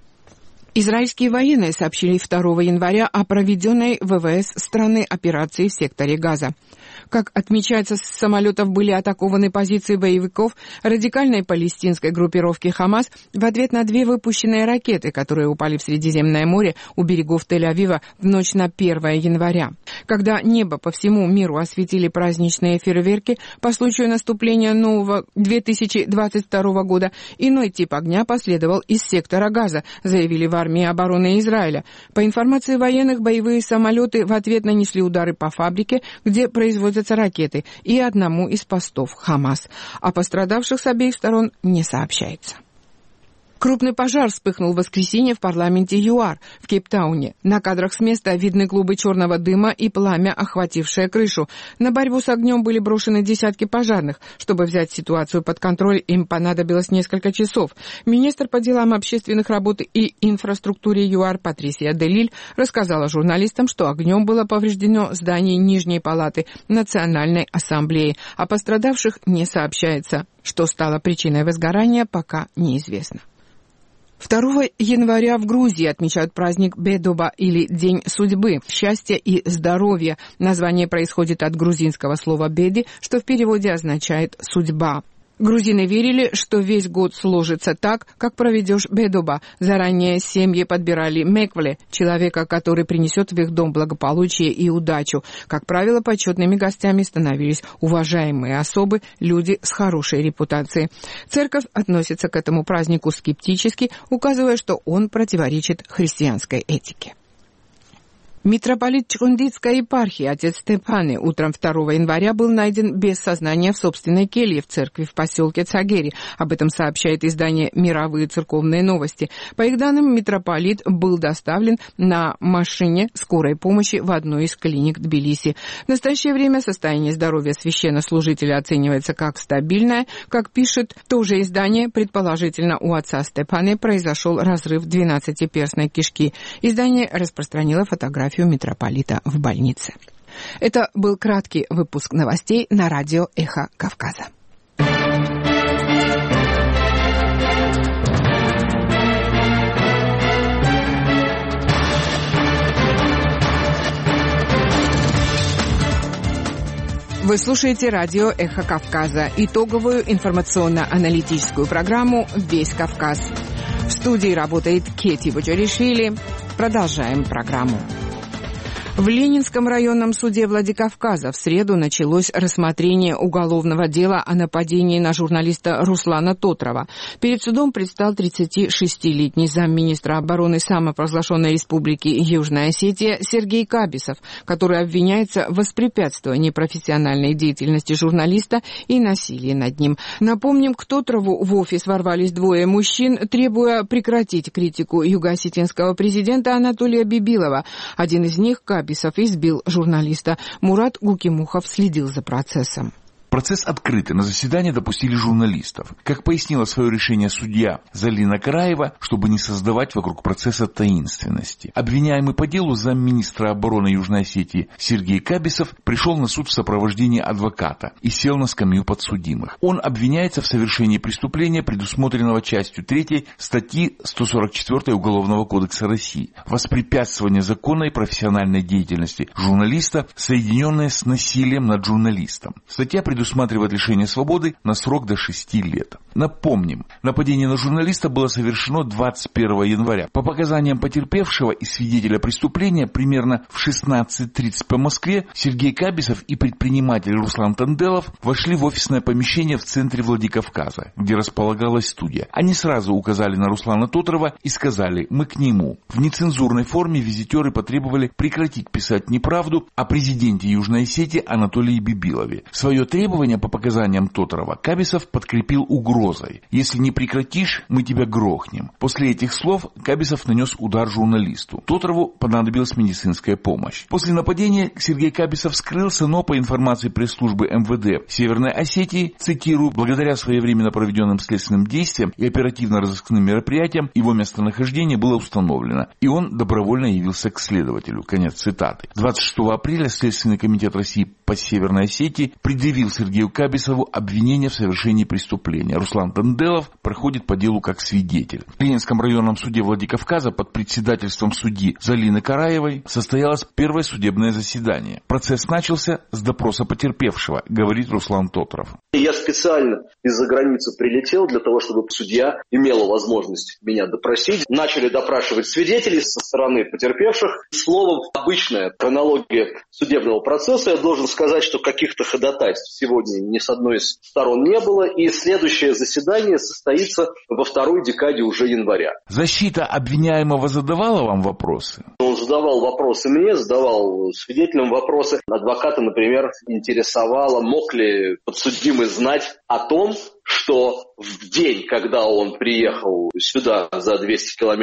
Израильские военные сообщили 2 января о проведенной ВВС страны операции в секторе Газа. Как отмечается, с самолетов были атакованы позиции боевиков радикальной палестинской группировки «Хамас» в ответ на 2 выпущенные ракеты, которые упали в Средиземное море у берегов Тель-Авива в ночь на 1 января. Когда небо по всему миру осветили праздничные фейерверки по случаю наступления нового 2022 года, иной тип огня последовал из сектора Газа, заявили в армии обороны Израиля. По информации военных, боевые самолеты в ответ нанесли удары по фабрике, где производятся ракеты, и одному из постов Хамас. О пострадавших с обеих сторон не сообщается. Крупный пожар вспыхнул в воскресенье в парламенте ЮАР в Кейптауне. На кадрах с места видны клубы черного дыма и пламя, охватившее крышу. На борьбу с огнем были брошены десятки пожарных. Чтобы взять ситуацию под контроль, им понадобилось несколько часов. Министр по делам общественных работ и инфраструктуре ЮАР Патрисия Делиль рассказала журналистам, что огнем было повреждено здание Нижней палаты Национальной ассамблеи. О пострадавших не сообщается. Что стало причиной возгорания, пока неизвестно. 2 января в Грузии отмечают праздник Бедоба или День судьбы, счастья и здоровья. Название происходит от грузинского слова «беди», что в переводе означает «судьба». Грузины верили, что весь год сложится так, как проведешь Бедоба. Заранее семьи подбирали меквле, человека, который принесет в их дом благополучие и удачу. Как правило, почетными гостями становились уважаемые особы, люди с хорошей репутацией. Церковь относится к этому празднику скептически, указывая, что он противоречит христианской этике. Митрополит Чхундитской епархии отец Степаны утром 2 января был найден без сознания в собственной келье в церкви в поселке Цагери. Об этом сообщает издание «Мировые церковные новости». По их данным, митрополит был доставлен на машине скорой помощи в одну из клиник Тбилиси. В настоящее время состояние здоровья священнослужителя оценивается как стабильное. Как пишет то же издание, предположительно у отца Степаны произошел разрыв 12-перстной кишки. Издание распространило фотографию митрополита в больнице. Это был краткий выпуск новостей на радио «Эхо Кавказа». Вы слушаете радио «Эхо Кавказа», итоговую информационно-аналитическую программу «Весь Кавказ». В студии работает Кети Бочаришвили. Продолжаем программу. В Ленинском районном суде Владикавказа в среду началось рассмотрение уголовного дела о нападении на журналиста Руслана Тотрова. Перед судом предстал 36-летний замминистра обороны самопровозглашенной республики Южная Осетия Сергей Кабисов, который обвиняется в воспрепятствовании профессиональной деятельности журналиста и насилии над ним. Напомним, к Тотрову в офис ворвались 2 мужчин, требуя прекратить критику юго-осетинского президента Анатолия Бибилова. Один из них, Кабисов, избил журналиста. Мурат Гукимухов следил за процессом. Процесс открытый. На заседание допустили журналистов. Как пояснила свое решение судья Залина Караева, чтобы не создавать вокруг процесса таинственности. Обвиняемый по делу замминистра обороны Южной Осетии Сергей Кабисов пришел на суд в сопровождении адвоката и сел на скамью подсудимых. Он обвиняется в совершении преступления, предусмотренного частью 3 статьи 144 Уголовного кодекса России. Воспрепятствование законной профессиональной деятельности журналиста, соединенное с насилием над журналистом. Статья предусматривает лишение свободы на срок до 6 лет. Напомним, нападение на журналиста было совершено 21 января. По показаниям потерпевшего и свидетеля преступления, примерно в 16:30 по Москве, Сергей Кабисов и предприниматель Руслан Танделов вошли в офисное помещение в центре Владикавказа, где располагалась студия. Они сразу указали на Руслана Тотрова и сказали: «Мы к нему». В нецензурной форме визитеры потребовали прекратить писать неправду о президенте Южной Осетии Анатолии Бибилове. Свое требование по показаниям Тотрова Кабисов подкрепил угрозой: «Если не прекратишь, мы тебя грохнем». После этих слов Кабисов нанес удар журналисту. Тотрову понадобилась медицинская помощь. После нападения Сергей Кабисов скрылся, но по информации пресс-службы МВД Северной Осетии, цитирую, благодаря своевременно проведенным следственным действиям и оперативно-розыскным мероприятиям его местонахождение было установлено, и он добровольно явился к следователю. Конец цитаты. 26 апреля Следственный комитет России по Северной Осетии предъявил Сергею Кабисову обвинение в совершении преступления. Руслан Танделов проходит по делу как свидетель. В Ленинском районном суде Владикавказа под председательством судьи Залины Караевой состоялось первое судебное заседание. Процесс начался с допроса потерпевшего, говорит Руслан Тотров. Я специально из-за границы прилетел для того, чтобы судья имела возможность меня допросить. Начали допрашивать свидетелей со стороны потерпевших. Словом, обычная хронология судебного процесса. Я должен сказать, что каких-то ходатайств сегодня ни с одной из сторон не было. И следующее заседание состоится во 2-й декаде уже января. Защита обвиняемого задавала вам вопросы? Он задавал вопросы мне, задавал свидетелям вопросы. Адвоката, например, интересовало, мог ли подсудимый знать о том, что в день, когда он приехал сюда за 200 километров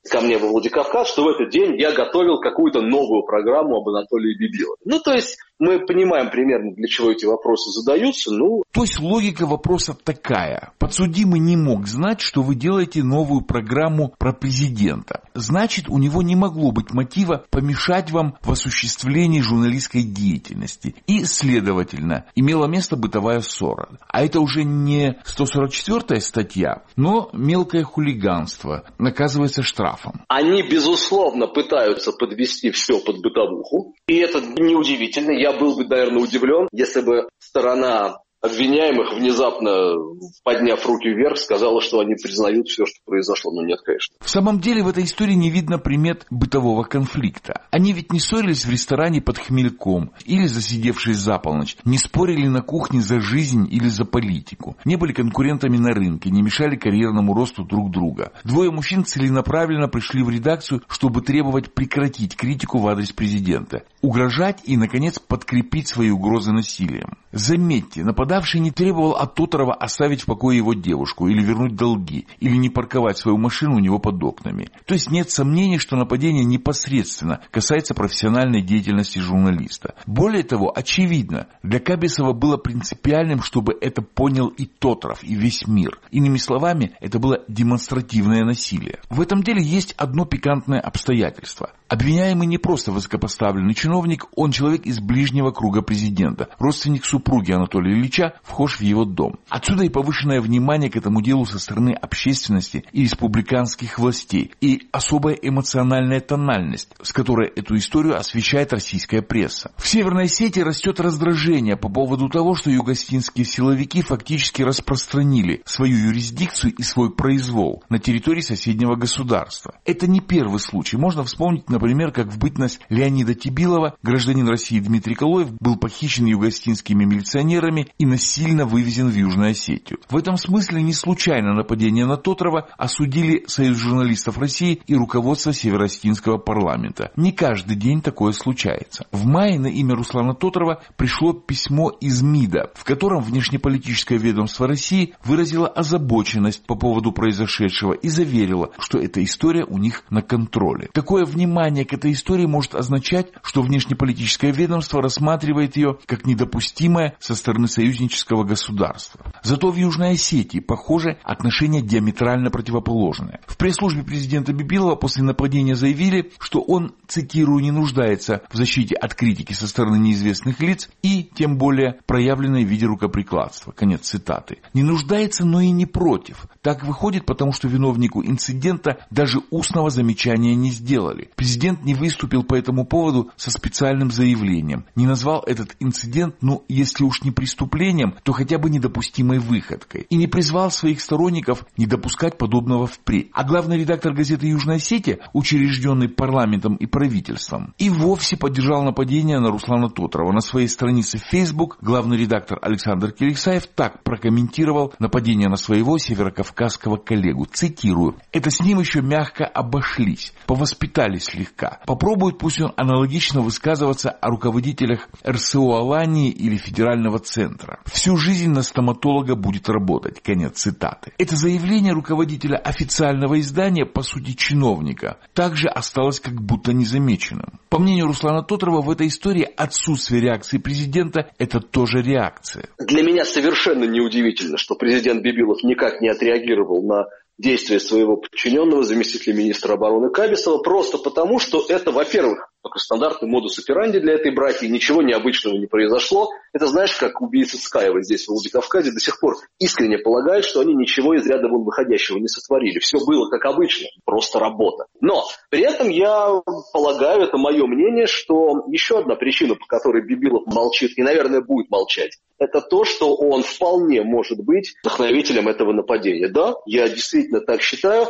ко мне во Владикавказ, что в этот день я готовил какую-то новую программу об Анатолии Бибилове. Ну, то есть мы понимаем примерно, для чего эти вопросы задаются. То есть логика вопроса такая. Подсудимый не мог знать, что вы делаете новую программу про президента. Значит, у него не могло быть мотива помешать вам в осуществлении журналистской деятельности. И, следовательно, имела место бытовая ссора. А это уже не 144-я статья, но мелкое хулиганство. Наказывается штрафом. Они, безусловно, пытаются подвести все под бытовуху. И это неудивительно. Я был бы, наверное, удивлен, если бы сторона обвиняемых, внезапно подняв руки вверх, сказала, что они признают все, что произошло. Но нет, конечно. В самом деле в этой истории не видно примет бытового конфликта. Они ведь не ссорились в ресторане под хмельком или засидевшись за полночь, не спорили на кухне за жизнь или за политику, не были конкурентами на рынке, не мешали карьерному росту друг друга. Двое мужчин целенаправленно пришли в редакцию, чтобы требовать прекратить критику в адрес президента, угрожать и, наконец, подкрепить свои угрозы насилием. Заметьте, нападавший не требовал от Тоторова оставить в покое его девушку или вернуть долги, или не парковать свою машину у него под окнами. То есть нет сомнений, что нападение непосредственно касается профессиональной деятельности журналиста. Более того, очевидно, для Кабисова было принципиальным, чтобы это понял и Тоторов, и весь мир. Иными словами, это было демонстративное насилие. В этом деле есть одно пикантное обстоятельство. Обвиняемый не просто высокопоставленный чиновник, он человек из ближнего круга президента, родственник супруги Анатолия Ильича, вхож в его дом. Отсюда и повышенное внимание к этому делу со стороны общественности и республиканских властей, и особая эмоциональная тональность, с которой эту историю освещает российская пресса. В Северной Осетии растет раздражение по поводу того, что югославские силовики фактически распространили свою юрисдикцию и свой произвол на территории соседнего государства. Это не первый случай. Можно вспомнить, например, как в бытность Леонида Тибилова гражданин России Дмитрий Калоев был похищен югославскими милиционерами и насильно вывезен в Южную Осетию. В этом смысле не случайно нападение на Тоторова осудили Союз журналистов России и руководство Северо-Осетинского парламента. Не каждый день такое случается. В мае на имя Руслана Тоторова пришло письмо из МИДа, в котором внешнеполитическое ведомство России выразило озабоченность по поводу произошедшего и заверило, что эта история у них на контроле. Такое внимание к этой истории может означать, что внешнеполитическое ведомство рассматривает ее как недопустимое со стороны союзнического государства. Зато в Южной Осетии, похоже, отношения диаметрально противоположные. В пресс-службе президента Бибилова после нападения заявили, что он, цитирую, не нуждается в защите от критики со стороны неизвестных лиц и, тем более, проявленной в виде рукоприкладства. Конец цитаты. Не нуждается, но и не против. Так выходит, потому что виновнику инцидента даже устного замечания не сделали. Президент не выступил по этому поводу со специальным заявлением, не назвал этот инцидент, если уж не преступлением, то хотя бы недопустимой выходкой, и не призвал своих сторонников не допускать подобного впредь. А главный редактор газеты «Южная Осетия», учрежденный парламентом и правительством, и вовсе поддержал нападение на Руслана Тоторова. На своей странице в Facebook главный редактор Александр Кириксаев так прокомментировал нападение на своего северокавказского коллегу. Цитирую: «Это с ним еще мягко обошлись, повоспитали слегка. Попробует пусть он аналогично высказываться о руководителях РСО Алании или федерального центра. Всю жизнь на стоматолога будет работать». Конец цитаты. Это заявление руководителя официального издания, по сути чиновника, также осталось как будто незамеченным. По мнению Руслана Тоторова, в этой истории отсутствие реакции президента – это тоже реакция. Для меня совершенно неудивительно, что президент Бибилов никак не отреагировал на действия своего подчиненного, заместителя министра обороны Кабисова, просто потому, что это, во-первых, только стандартный модус операнди для этой братьи, ничего необычного не произошло. Это, знаешь, как убийцы Скаева здесь, в Владикавказе, до сих пор искренне полагают, что они ничего из ряда вон выходящего не сотворили. Все было как обычно, просто работа. Но при этом я полагаю, это мое мнение, что еще одна причина, по которой Бибилов молчит и, наверное, будет молчать, это то, что он вполне может быть вдохновителем этого нападения. Да, я действительно так считаю,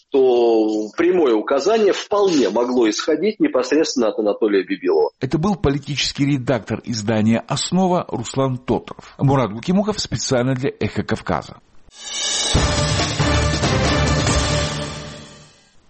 что прямое указание вполне могло исходить непосредственно от Анатолия Бибилова. Это был политический редактор издания «Основа» Руслан Тоторов. Мурат Гукимухов специально для «Эхо Кавказа».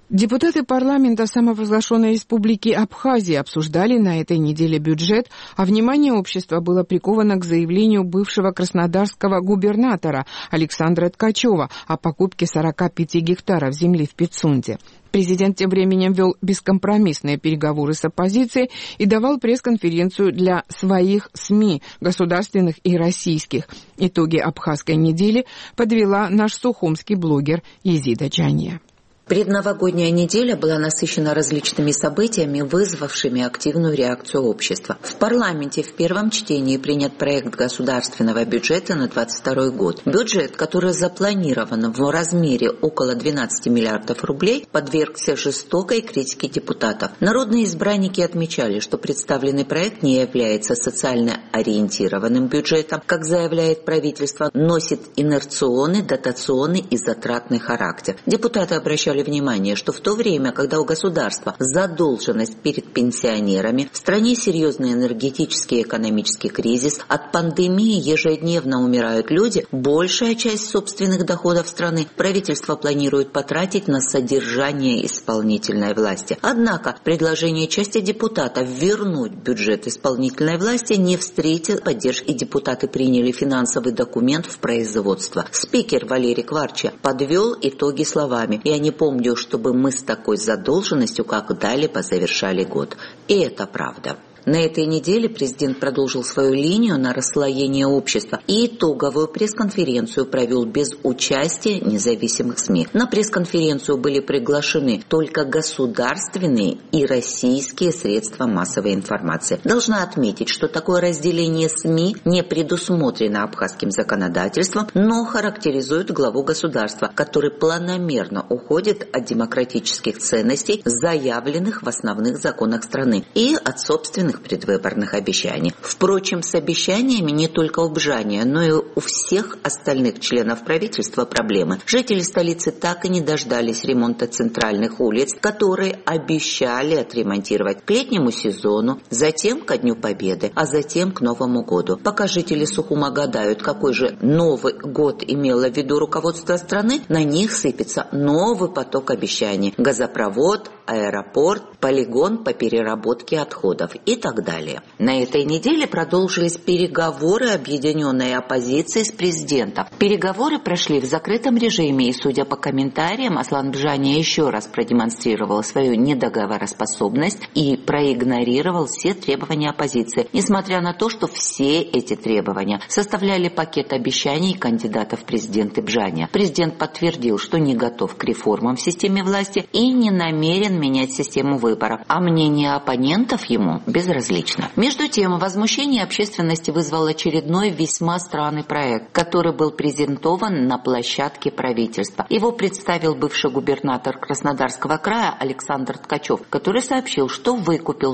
Депутаты парламента самопровозглашенной республики Абхазия обсуждали на этой неделе бюджет, а внимание общества было приковано к заявлению бывшего краснодарского губернатора Александра Ткачева о покупке 45 гектаров земли в Пицунде. Президент тем временем вел бескомпромиссные переговоры с оппозицией и давал пресс-конференцию для своих СМИ, государственных и российских. Итоги абхазской недели подвела наш сухумский блогер Езида Джания. Предновогодняя неделя была насыщена различными событиями, вызвавшими активную реакцию общества. В парламенте в первом чтении принят проект государственного бюджета на 2022 год. Бюджет, который запланирован в размере около 12 миллиардов рублей, подвергся жестокой критике депутатов. Народные избранники отмечали, что представленный проект не является социально ориентированным бюджетом, как заявляет правительство, носит инерционный, дотационный и затратный характер. Депутаты обращали внимание, что в то время, когда у государства задолженность перед пенсионерами, в стране серьезный энергетический и экономический кризис, от пандемии ежедневно умирают люди, большая часть собственных доходов страны правительство планирует потратить на содержание исполнительной власти. Однако предложение части депутатов вернуть бюджет исполнительной власти не встретило поддержки, и депутаты приняли финансовый документ в производство. Спикер Валерий Кварча подвел итоги словами: «Я не помню, чтобы мы с такой задолженностью когда-либо завершали год». И это правда. На этой неделе президент продолжил свою линию на расслоение общества и итоговую пресс-конференцию провел без участия независимых СМИ. На пресс-конференцию были приглашены только государственные и российские средства массовой информации. Должна отметить, что такое разделение СМИ не предусмотрено абхазским законодательством, но характеризует главу государства, который планомерно уходит от демократических ценностей, заявленных в основных законах страны, и от собственных предвыборных обещаний. Впрочем, с обещаниями не только у Бжания, но и у всех остальных членов правительства проблемы. Жители столицы так и не дождались ремонта центральных улиц, которые обещали отремонтировать к летнему сезону, затем ко Дню Победы, а затем к Новому году. Пока жители Сухума гадают, какой же Новый год имело в виду руководство страны, на них сыпется новый поток обещаний. Газопровод, аэропорт, полигон по переработке отходов и так далее. На этой неделе продолжились переговоры объединенной оппозиции с президентом. Переговоры прошли в закрытом режиме, и, судя по комментариям, Аслан Бжания еще раз продемонстрировал свою недоговороспособность и проигнорировал все требования оппозиции, несмотря на то, что все эти требования составляли пакет обещаний кандидатов в президенты Бжания. Президент подтвердил, что не готов к реформам в системе власти и не намерен менять систему выборов, а мнение оппонентов ему безразлично. Между тем, возмущение общественности вызвал очередной весьма странный проект, который был презентован на площадке правительства. Его представил бывший губернатор Краснодарского края Александр Ткачев, который сообщил, что выкупил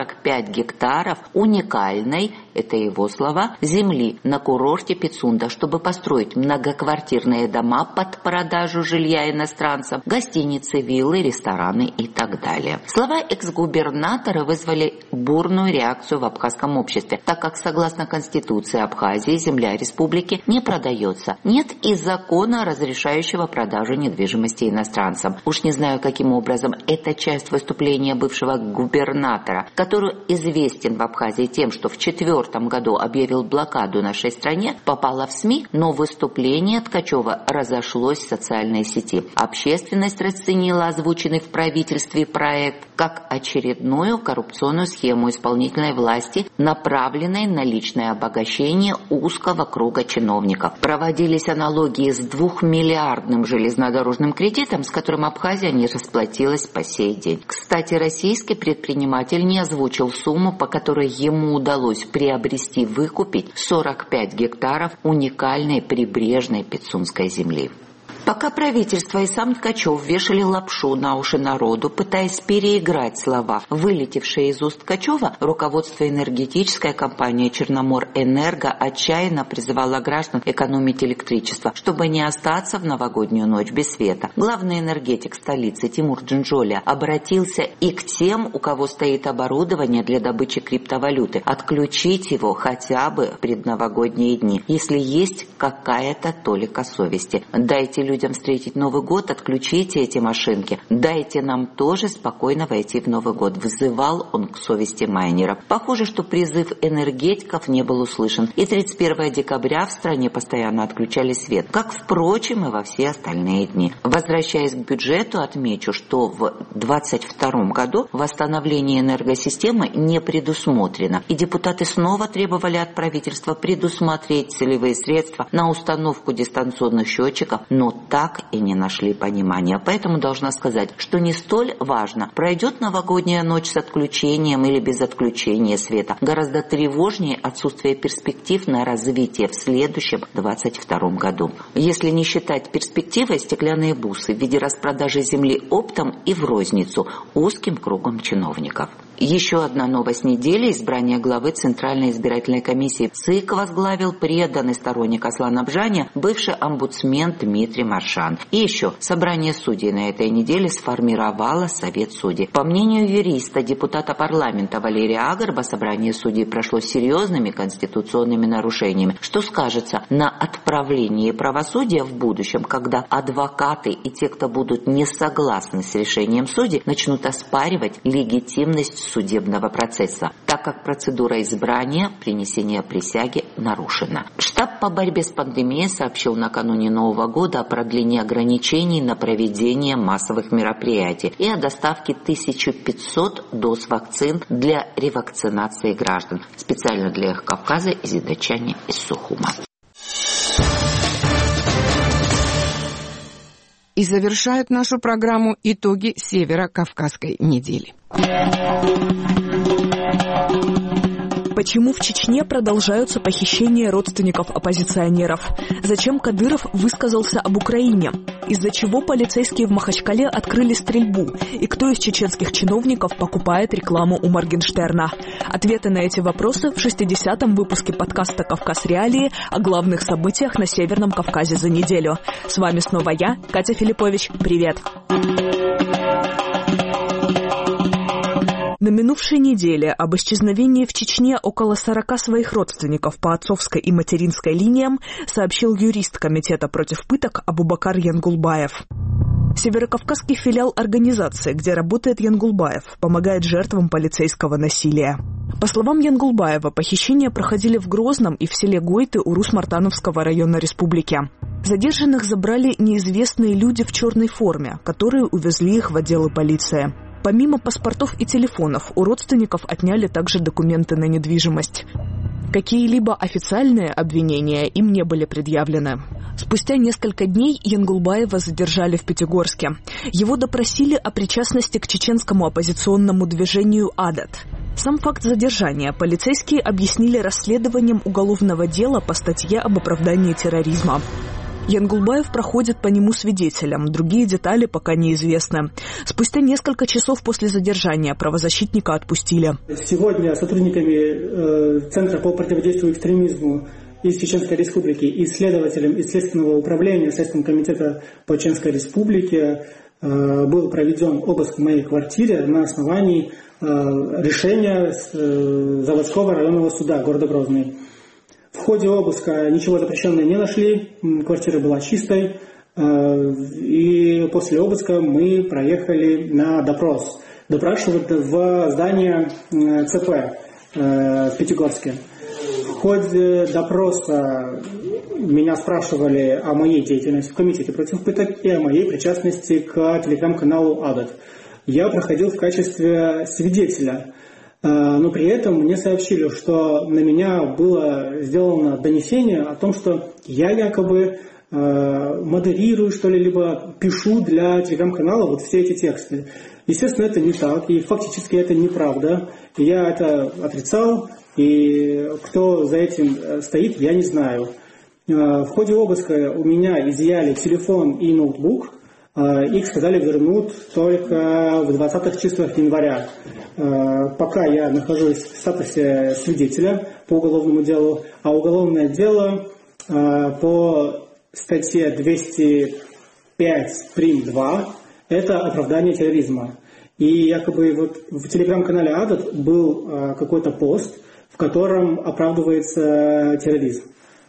45 гектаров уникальной, это его слова, земли на курорте Пицунда, чтобы построить многоквартирные дома под продажу жилья иностранцам, гостиницы, виллы, рестораны и так далее. Слова экс-губернатора вызвали бурную реакцию в абхазском обществе, так как, согласно Конституции Абхазии, земля республики не продается. Нет и закона, разрешающего продажу недвижимости иностранцам. Уж не знаю, каким образом эта часть выступления бывшего губернатора, который известен в Абхазии тем, что в 2004 году объявил блокаду нашей стране, попала в СМИ, но выступление Ткачева разошлось в социальной сети. Общественность расценила озвученный в правительстве проект как очередную коррупционную схему исполнительной власти, направленной на личное обогащение узкого круга чиновников. Проводились аналогии с 2-миллиардным железнодорожным кредитом, с которым Абхазия не расплатилась по сей день. Кстати, российский предприниматель не озвучил сумму, по которой ему удалось приобрести, выкупить 45 гектаров уникальной прибрежной пицунской земли. Пока правительство и сам Ткачев вешали лапшу на уши народу, пытаясь переиграть слова, вылетевшие из уст Ткачева, руководство энергетической компании «Черноморэнерго» отчаянно призывало граждан экономить электричество, чтобы не остаться в новогоднюю ночь без света. Главный энергетик столицы Тимур Джинджоля обратился и к тем, у кого стоит оборудование для добычи криптовалюты, отключить его хотя бы в предновогодние дни, если есть какая-то толика совести. Дайте людям людям встретить Новый год, отключите эти машинки. Дайте нам тоже спокойно войти в Новый год. Вызывал он к совести майнеров. Похоже, что призыв энергетиков не был услышан. И 31 декабря в стране постоянно отключали свет, как, впрочем, и во все остальные дни. Возвращаясь к бюджету, отмечу, что в 2022 году восстановление энергосистемы не предусмотрено. И депутаты снова требовали от правительства предусмотреть целевые средства на установку дистанционных счетчиков, но так и не нашли понимания. Поэтому должна сказать, что не столь важно, пройдет новогодняя ночь с отключением или без отключения света. Гораздо тревожнее отсутствие перспектив на развитие в следующем 2022 году. Если не считать перспективой, стеклянные бусы в виде распродажи земли оптом и в розницу узким кругом чиновников. Еще одна новость недели – избрание главы Центральной избирательной комиссии ЦИК возглавил преданный сторонник Аслана Бжаня, бывший омбудсмен Дмитрий Маршан. И еще собрание судей на этой неделе сформировало Совет судей. По мнению юриста, депутата парламента Валерия Агарба, собрание судей прошло серьезными конституционными нарушениями, что скажется на отправлении правосудия в будущем, когда адвокаты и те, кто будут не согласны с решением судей, начнут оспаривать легитимность судебного процесса, так как процедура избрания, принесения присяги нарушена. Штаб по борьбе с пандемией сообщил накануне Нового года о продлении ограничений на проведение массовых мероприятий и о доставке 1500 доз вакцин для ревакцинации граждан. Специально для Эхо Кавказа из Идачани из Сухума. И завершают нашу программу итоги Северо-Кавказской недели. Почему в Чечне продолжаются похищения родственников оппозиционеров? Зачем Кадыров высказался об Украине? Из-за чего полицейские в Махачкале открыли стрельбу? И кто из чеченских чиновников покупает рекламу у Моргенштерна? Ответы на эти вопросы в 60-м выпуске подкаста «Кавказ Реалии» о главных событиях на Северном Кавказе за неделю. С вами снова я, Катя Филиппович. Привет! На минувшей неделе об исчезновении в Чечне около 40 своих родственников по отцовской и материнской линиям сообщил юрист Комитета против пыток Абубакар Янгулбаев. Северокавказский филиал организации, где работает Янгулбаев, помогает жертвам полицейского насилия. По словам Янгулбаева, похищения проходили в Грозном и в селе Гойты Урус-Мартановского района республики. Задержанных забрали неизвестные люди в черной форме, которые увезли их в отделы полиции. Помимо паспортов и телефонов, у родственников отняли также документы на недвижимость. Какие-либо официальные обвинения им не были предъявлены. Спустя несколько дней Янгулбаева задержали в Пятигорске. Его допросили о причастности к чеченскому оппозиционному движению «Адат». Сам факт задержания полицейские объяснили расследованием уголовного дела по статье об оправдании терроризма. Янгулбаев проходит по нему свидетелем, другие детали пока неизвестны. Спустя несколько часов после задержания правозащитника отпустили. Сегодня сотрудниками Центра по противодействию экстремизму из Чеченской Республики и следователем из Следственного управления Следственного комитета по Чеченской Республике был проведен обыск в моей квартире на основании решения Заводского районного суда города Грозный. В ходе обыска ничего запрещенного не нашли, квартира была чистой, и после обыска мы проехали на допрос. Допрашивают в здание ЦП в Пятигорске. В ходе допроса меня спрашивали о моей деятельности в Комитете против пыток и о моей причастности к телеграм-каналу «Адат». Я проходил в качестве свидетеля. Но при этом мне сообщили, что на меня было сделано донесение о том, что я якобы модерирую, что ли, либо пишу для телеграм-канала вот все эти тексты. Естественно, это не так, и фактически это неправда. Я это отрицал, и кто за этим стоит, я не знаю. В ходе обыска у меня изъяли телефон и ноутбук. Их сказали вернут только в 20-х числах января. Пока я нахожусь в статусе свидетеля по уголовному делу, а уголовное дело по статье 205 прим. 2 это оправдание терроризма. И якобы вот в телеграм-канале «Адат» был какой-то пост, в котором оправдывается терроризм.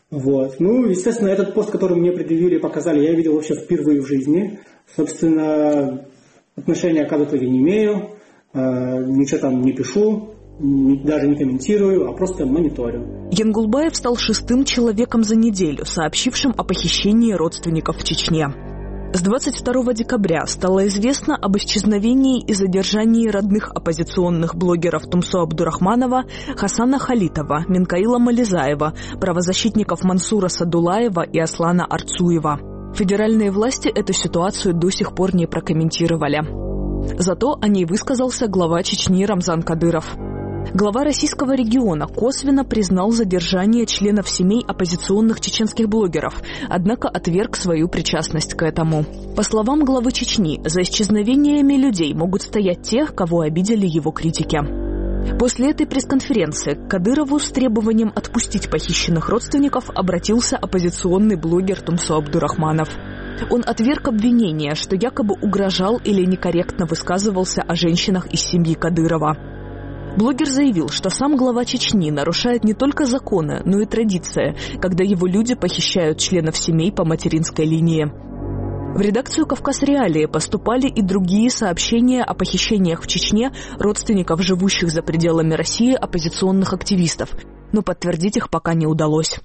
Вот. Ну, естественно, этот пост, который мне предъявили и показали, я видел вообще впервые в жизни. Собственно, отношения к этому я не имею, ничего там не пишу, даже не комментирую, а просто мониторю. Янгулбаев стал 6-м человеком за неделю, сообщившим о похищении родственников в Чечне. С 22 декабря стало известно об исчезновении и задержании родных оппозиционных блогеров Тумсо Абдурахманова, Хасана Халитова, Минкаила Мализаева, правозащитников Мансура Садулаева и Аслана Арцуева. Федеральные власти эту ситуацию до сих пор не прокомментировали. Зато о ней высказался глава Чечни Рамзан Кадыров. Глава российского региона косвенно признал задержание членов семей оппозиционных чеченских блогеров, однако отверг свою причастность к этому. По словам главы Чечни, за исчезновениями людей могут стоять те, кого обидели его критики. После этой пресс-конференции к Кадырову с требованием отпустить похищенных родственников обратился оппозиционный блогер Тумсо Абдурахманов. Он отверг обвинение, что якобы угрожал или некорректно высказывался о женщинах из семьи Кадырова. Блогер заявил, что сам глава Чечни нарушает не только законы, но и традиции, когда его люди похищают членов семей по материнской линии. В редакцию «Кавказ Реалии» поступали и другие сообщения о похищениях в Чечне родственников живущих за пределами России оппозиционных активистов, но подтвердить их пока не удалось.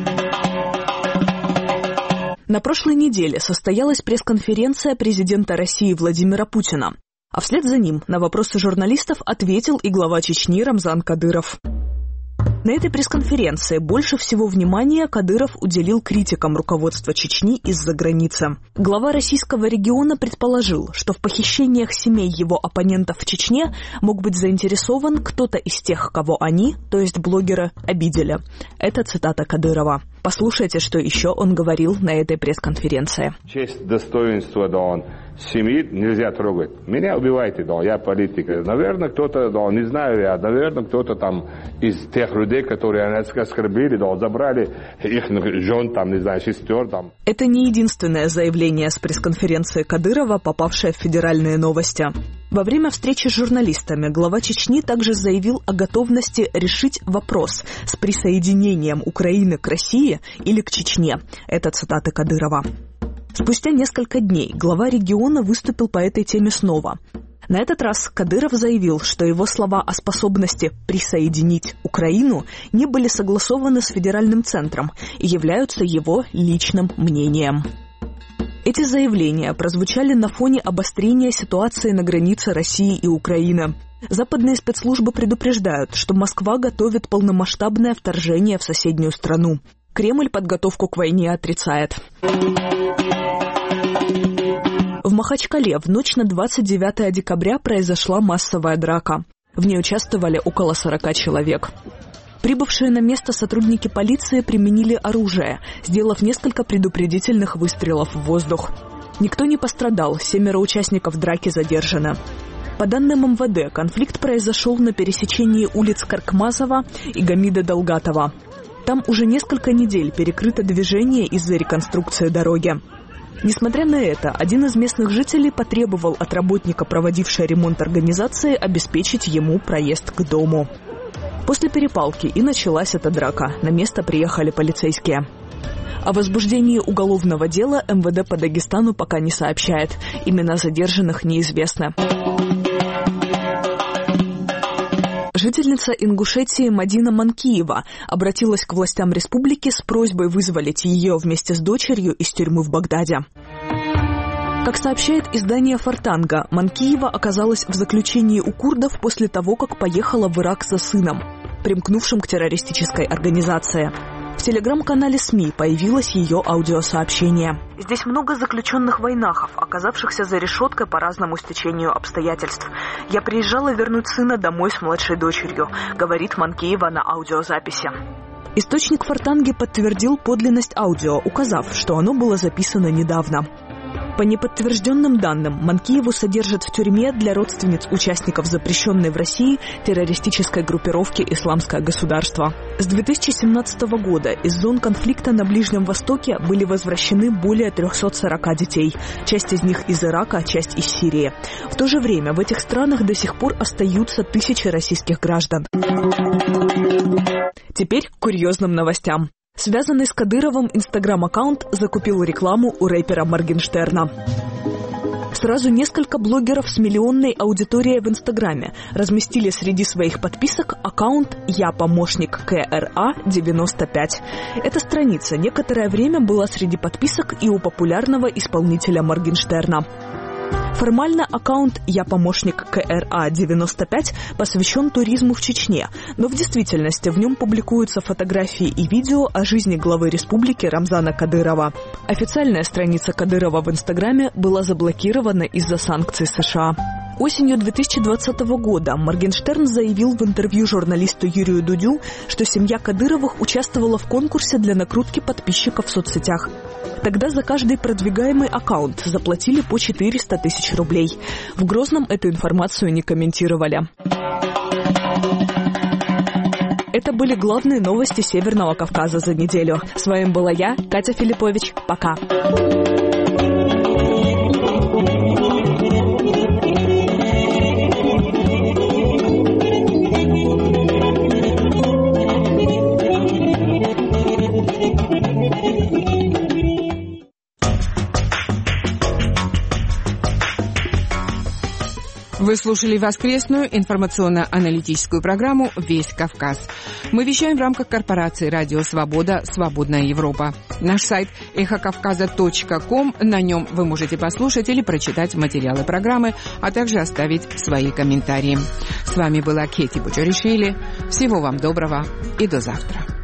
На прошлой неделе состоялась пресс-конференция президента России Владимира Путина. А вслед за ним на вопросы журналистов ответил и глава Чечни Рамзан Кадыров. На этой пресс-конференции больше всего внимания Кадыров уделил критикам руководства Чечни из-за границы. Глава российского региона предположил, что в похищениях семей его оппонентов в Чечне мог быть заинтересован кто-то из тех, кого они, то есть блогеры, обидели. Это цитата Кадырова. Послушайте, что еще он говорил на этой пресс-конференции. Честь, достоинство, семьи нельзя трогать. Меня убивайте, я политик. Наверное, кто-то, не знаю я, наверное, кто-то там из тех людей, которые оскорбили, забрали их жен, не знаю, сестер. Это не единственное заявление с пресс-конференции Кадырова, попавшее в федеральные новости. Во время встречи с журналистами глава Чечни также заявил о готовности решить вопрос с присоединением Украины к России или к Чечне. Это цитаты Кадырова. Спустя несколько дней глава региона выступил по этой теме снова. На этот раз Кадыров заявил, что его слова о способности присоединить Украину не были согласованы с федеральным центром и являются его личным мнением. Эти заявления прозвучали на фоне обострения ситуации на границе России и Украины. Западные спецслужбы предупреждают, что Москва готовит полномасштабное вторжение в соседнюю страну. Кремль подготовку к войне отрицает. В Махачкале в ночь на 29 декабря произошла массовая драка. В ней участвовали около 40 человек. Прибывшие на место сотрудники полиции применили оружие, сделав несколько предупредительных выстрелов в воздух. Никто не пострадал, 7 участников драки задержаны. По данным МВД, конфликт произошел на пересечении улиц Каркмазова и Гамида Далгатова. Там уже несколько недель перекрыто движение из-за реконструкции дороги. Несмотря на это, один из местных жителей потребовал от работника, проводившего ремонт организации, обеспечить ему проезд к дому. После перепалки и началась эта драка. На место приехали полицейские. О возбуждении уголовного дела МВД по Дагестану пока не сообщает. Имена задержанных неизвестны. Жительница Ингушетии Мадина Манкиева обратилась к властям республики с просьбой вызволить ее вместе с дочерью из тюрьмы в Багдаде. Как сообщает издание «Фортанга», Манкиева оказалась в заключении у курдов после того, как поехала в Ирак за сыном, примкнувшим к террористической организации. В телеграм-канале СМИ появилось ее аудиосообщение. «Здесь много заключенных войнахов, оказавшихся за решеткой по разному стечению обстоятельств. Я приезжала вернуть сына домой с младшей дочерью», говорит Манкиева на аудиозаписи. Источник «Фортанги» подтвердил подлинность аудио, указав, что оно было записано недавно. По неподтвержденным данным, Манкиеву содержат в тюрьме для родственниц участников запрещенной в России террористической группировки «Исламское государство». С 2017 года из зон конфликта на Ближнем Востоке были возвращены более 340 детей. Часть из них из Ирака, часть из Сирии. В то же время в этих странах до сих пор остаются тысячи российских граждан. Теперь к курьезным новостям. Связанный с Кадыровым инстаграм-аккаунт закупил рекламу у рэпера Моргенштерна. Сразу несколько блогеров с миллионной аудиторией в Инстаграме разместили среди своих подписок аккаунт «Я помощник КРА-95». Эта страница некоторое время была среди подписок и у популярного исполнителя Моргенштерна. Формально аккаунт «Я помощник КРА-95» посвящен туризму в Чечне, но в действительности в нем публикуются фотографии и видео о жизни главы республики Рамзана Кадырова. Официальная страница Кадырова в Инстаграме была заблокирована из-за санкций США. Осенью 2020 года Моргенштерн заявил в интервью журналисту Юрию Дудю, что семья Кадыровых участвовала в конкурсе для накрутки подписчиков в соцсетях. Тогда за каждый продвигаемый аккаунт заплатили по 400 тысяч рублей. В Грозном эту информацию не комментировали. Это были главные новости Северного Кавказа за неделю. С вами была я, Катя Филиппович. Пока. Вы слушали воскресную информационно-аналитическую программу «Весь Кавказ». Мы вещаем в рамках корпорации «Радио Свобода. Свободная Европа». Наш сайт эхокавказа.ком. На нем вы можете послушать или прочитать материалы программы, а также оставить свои комментарии. С вами была Кети Бучаришвили. Всего вам доброго и до завтра.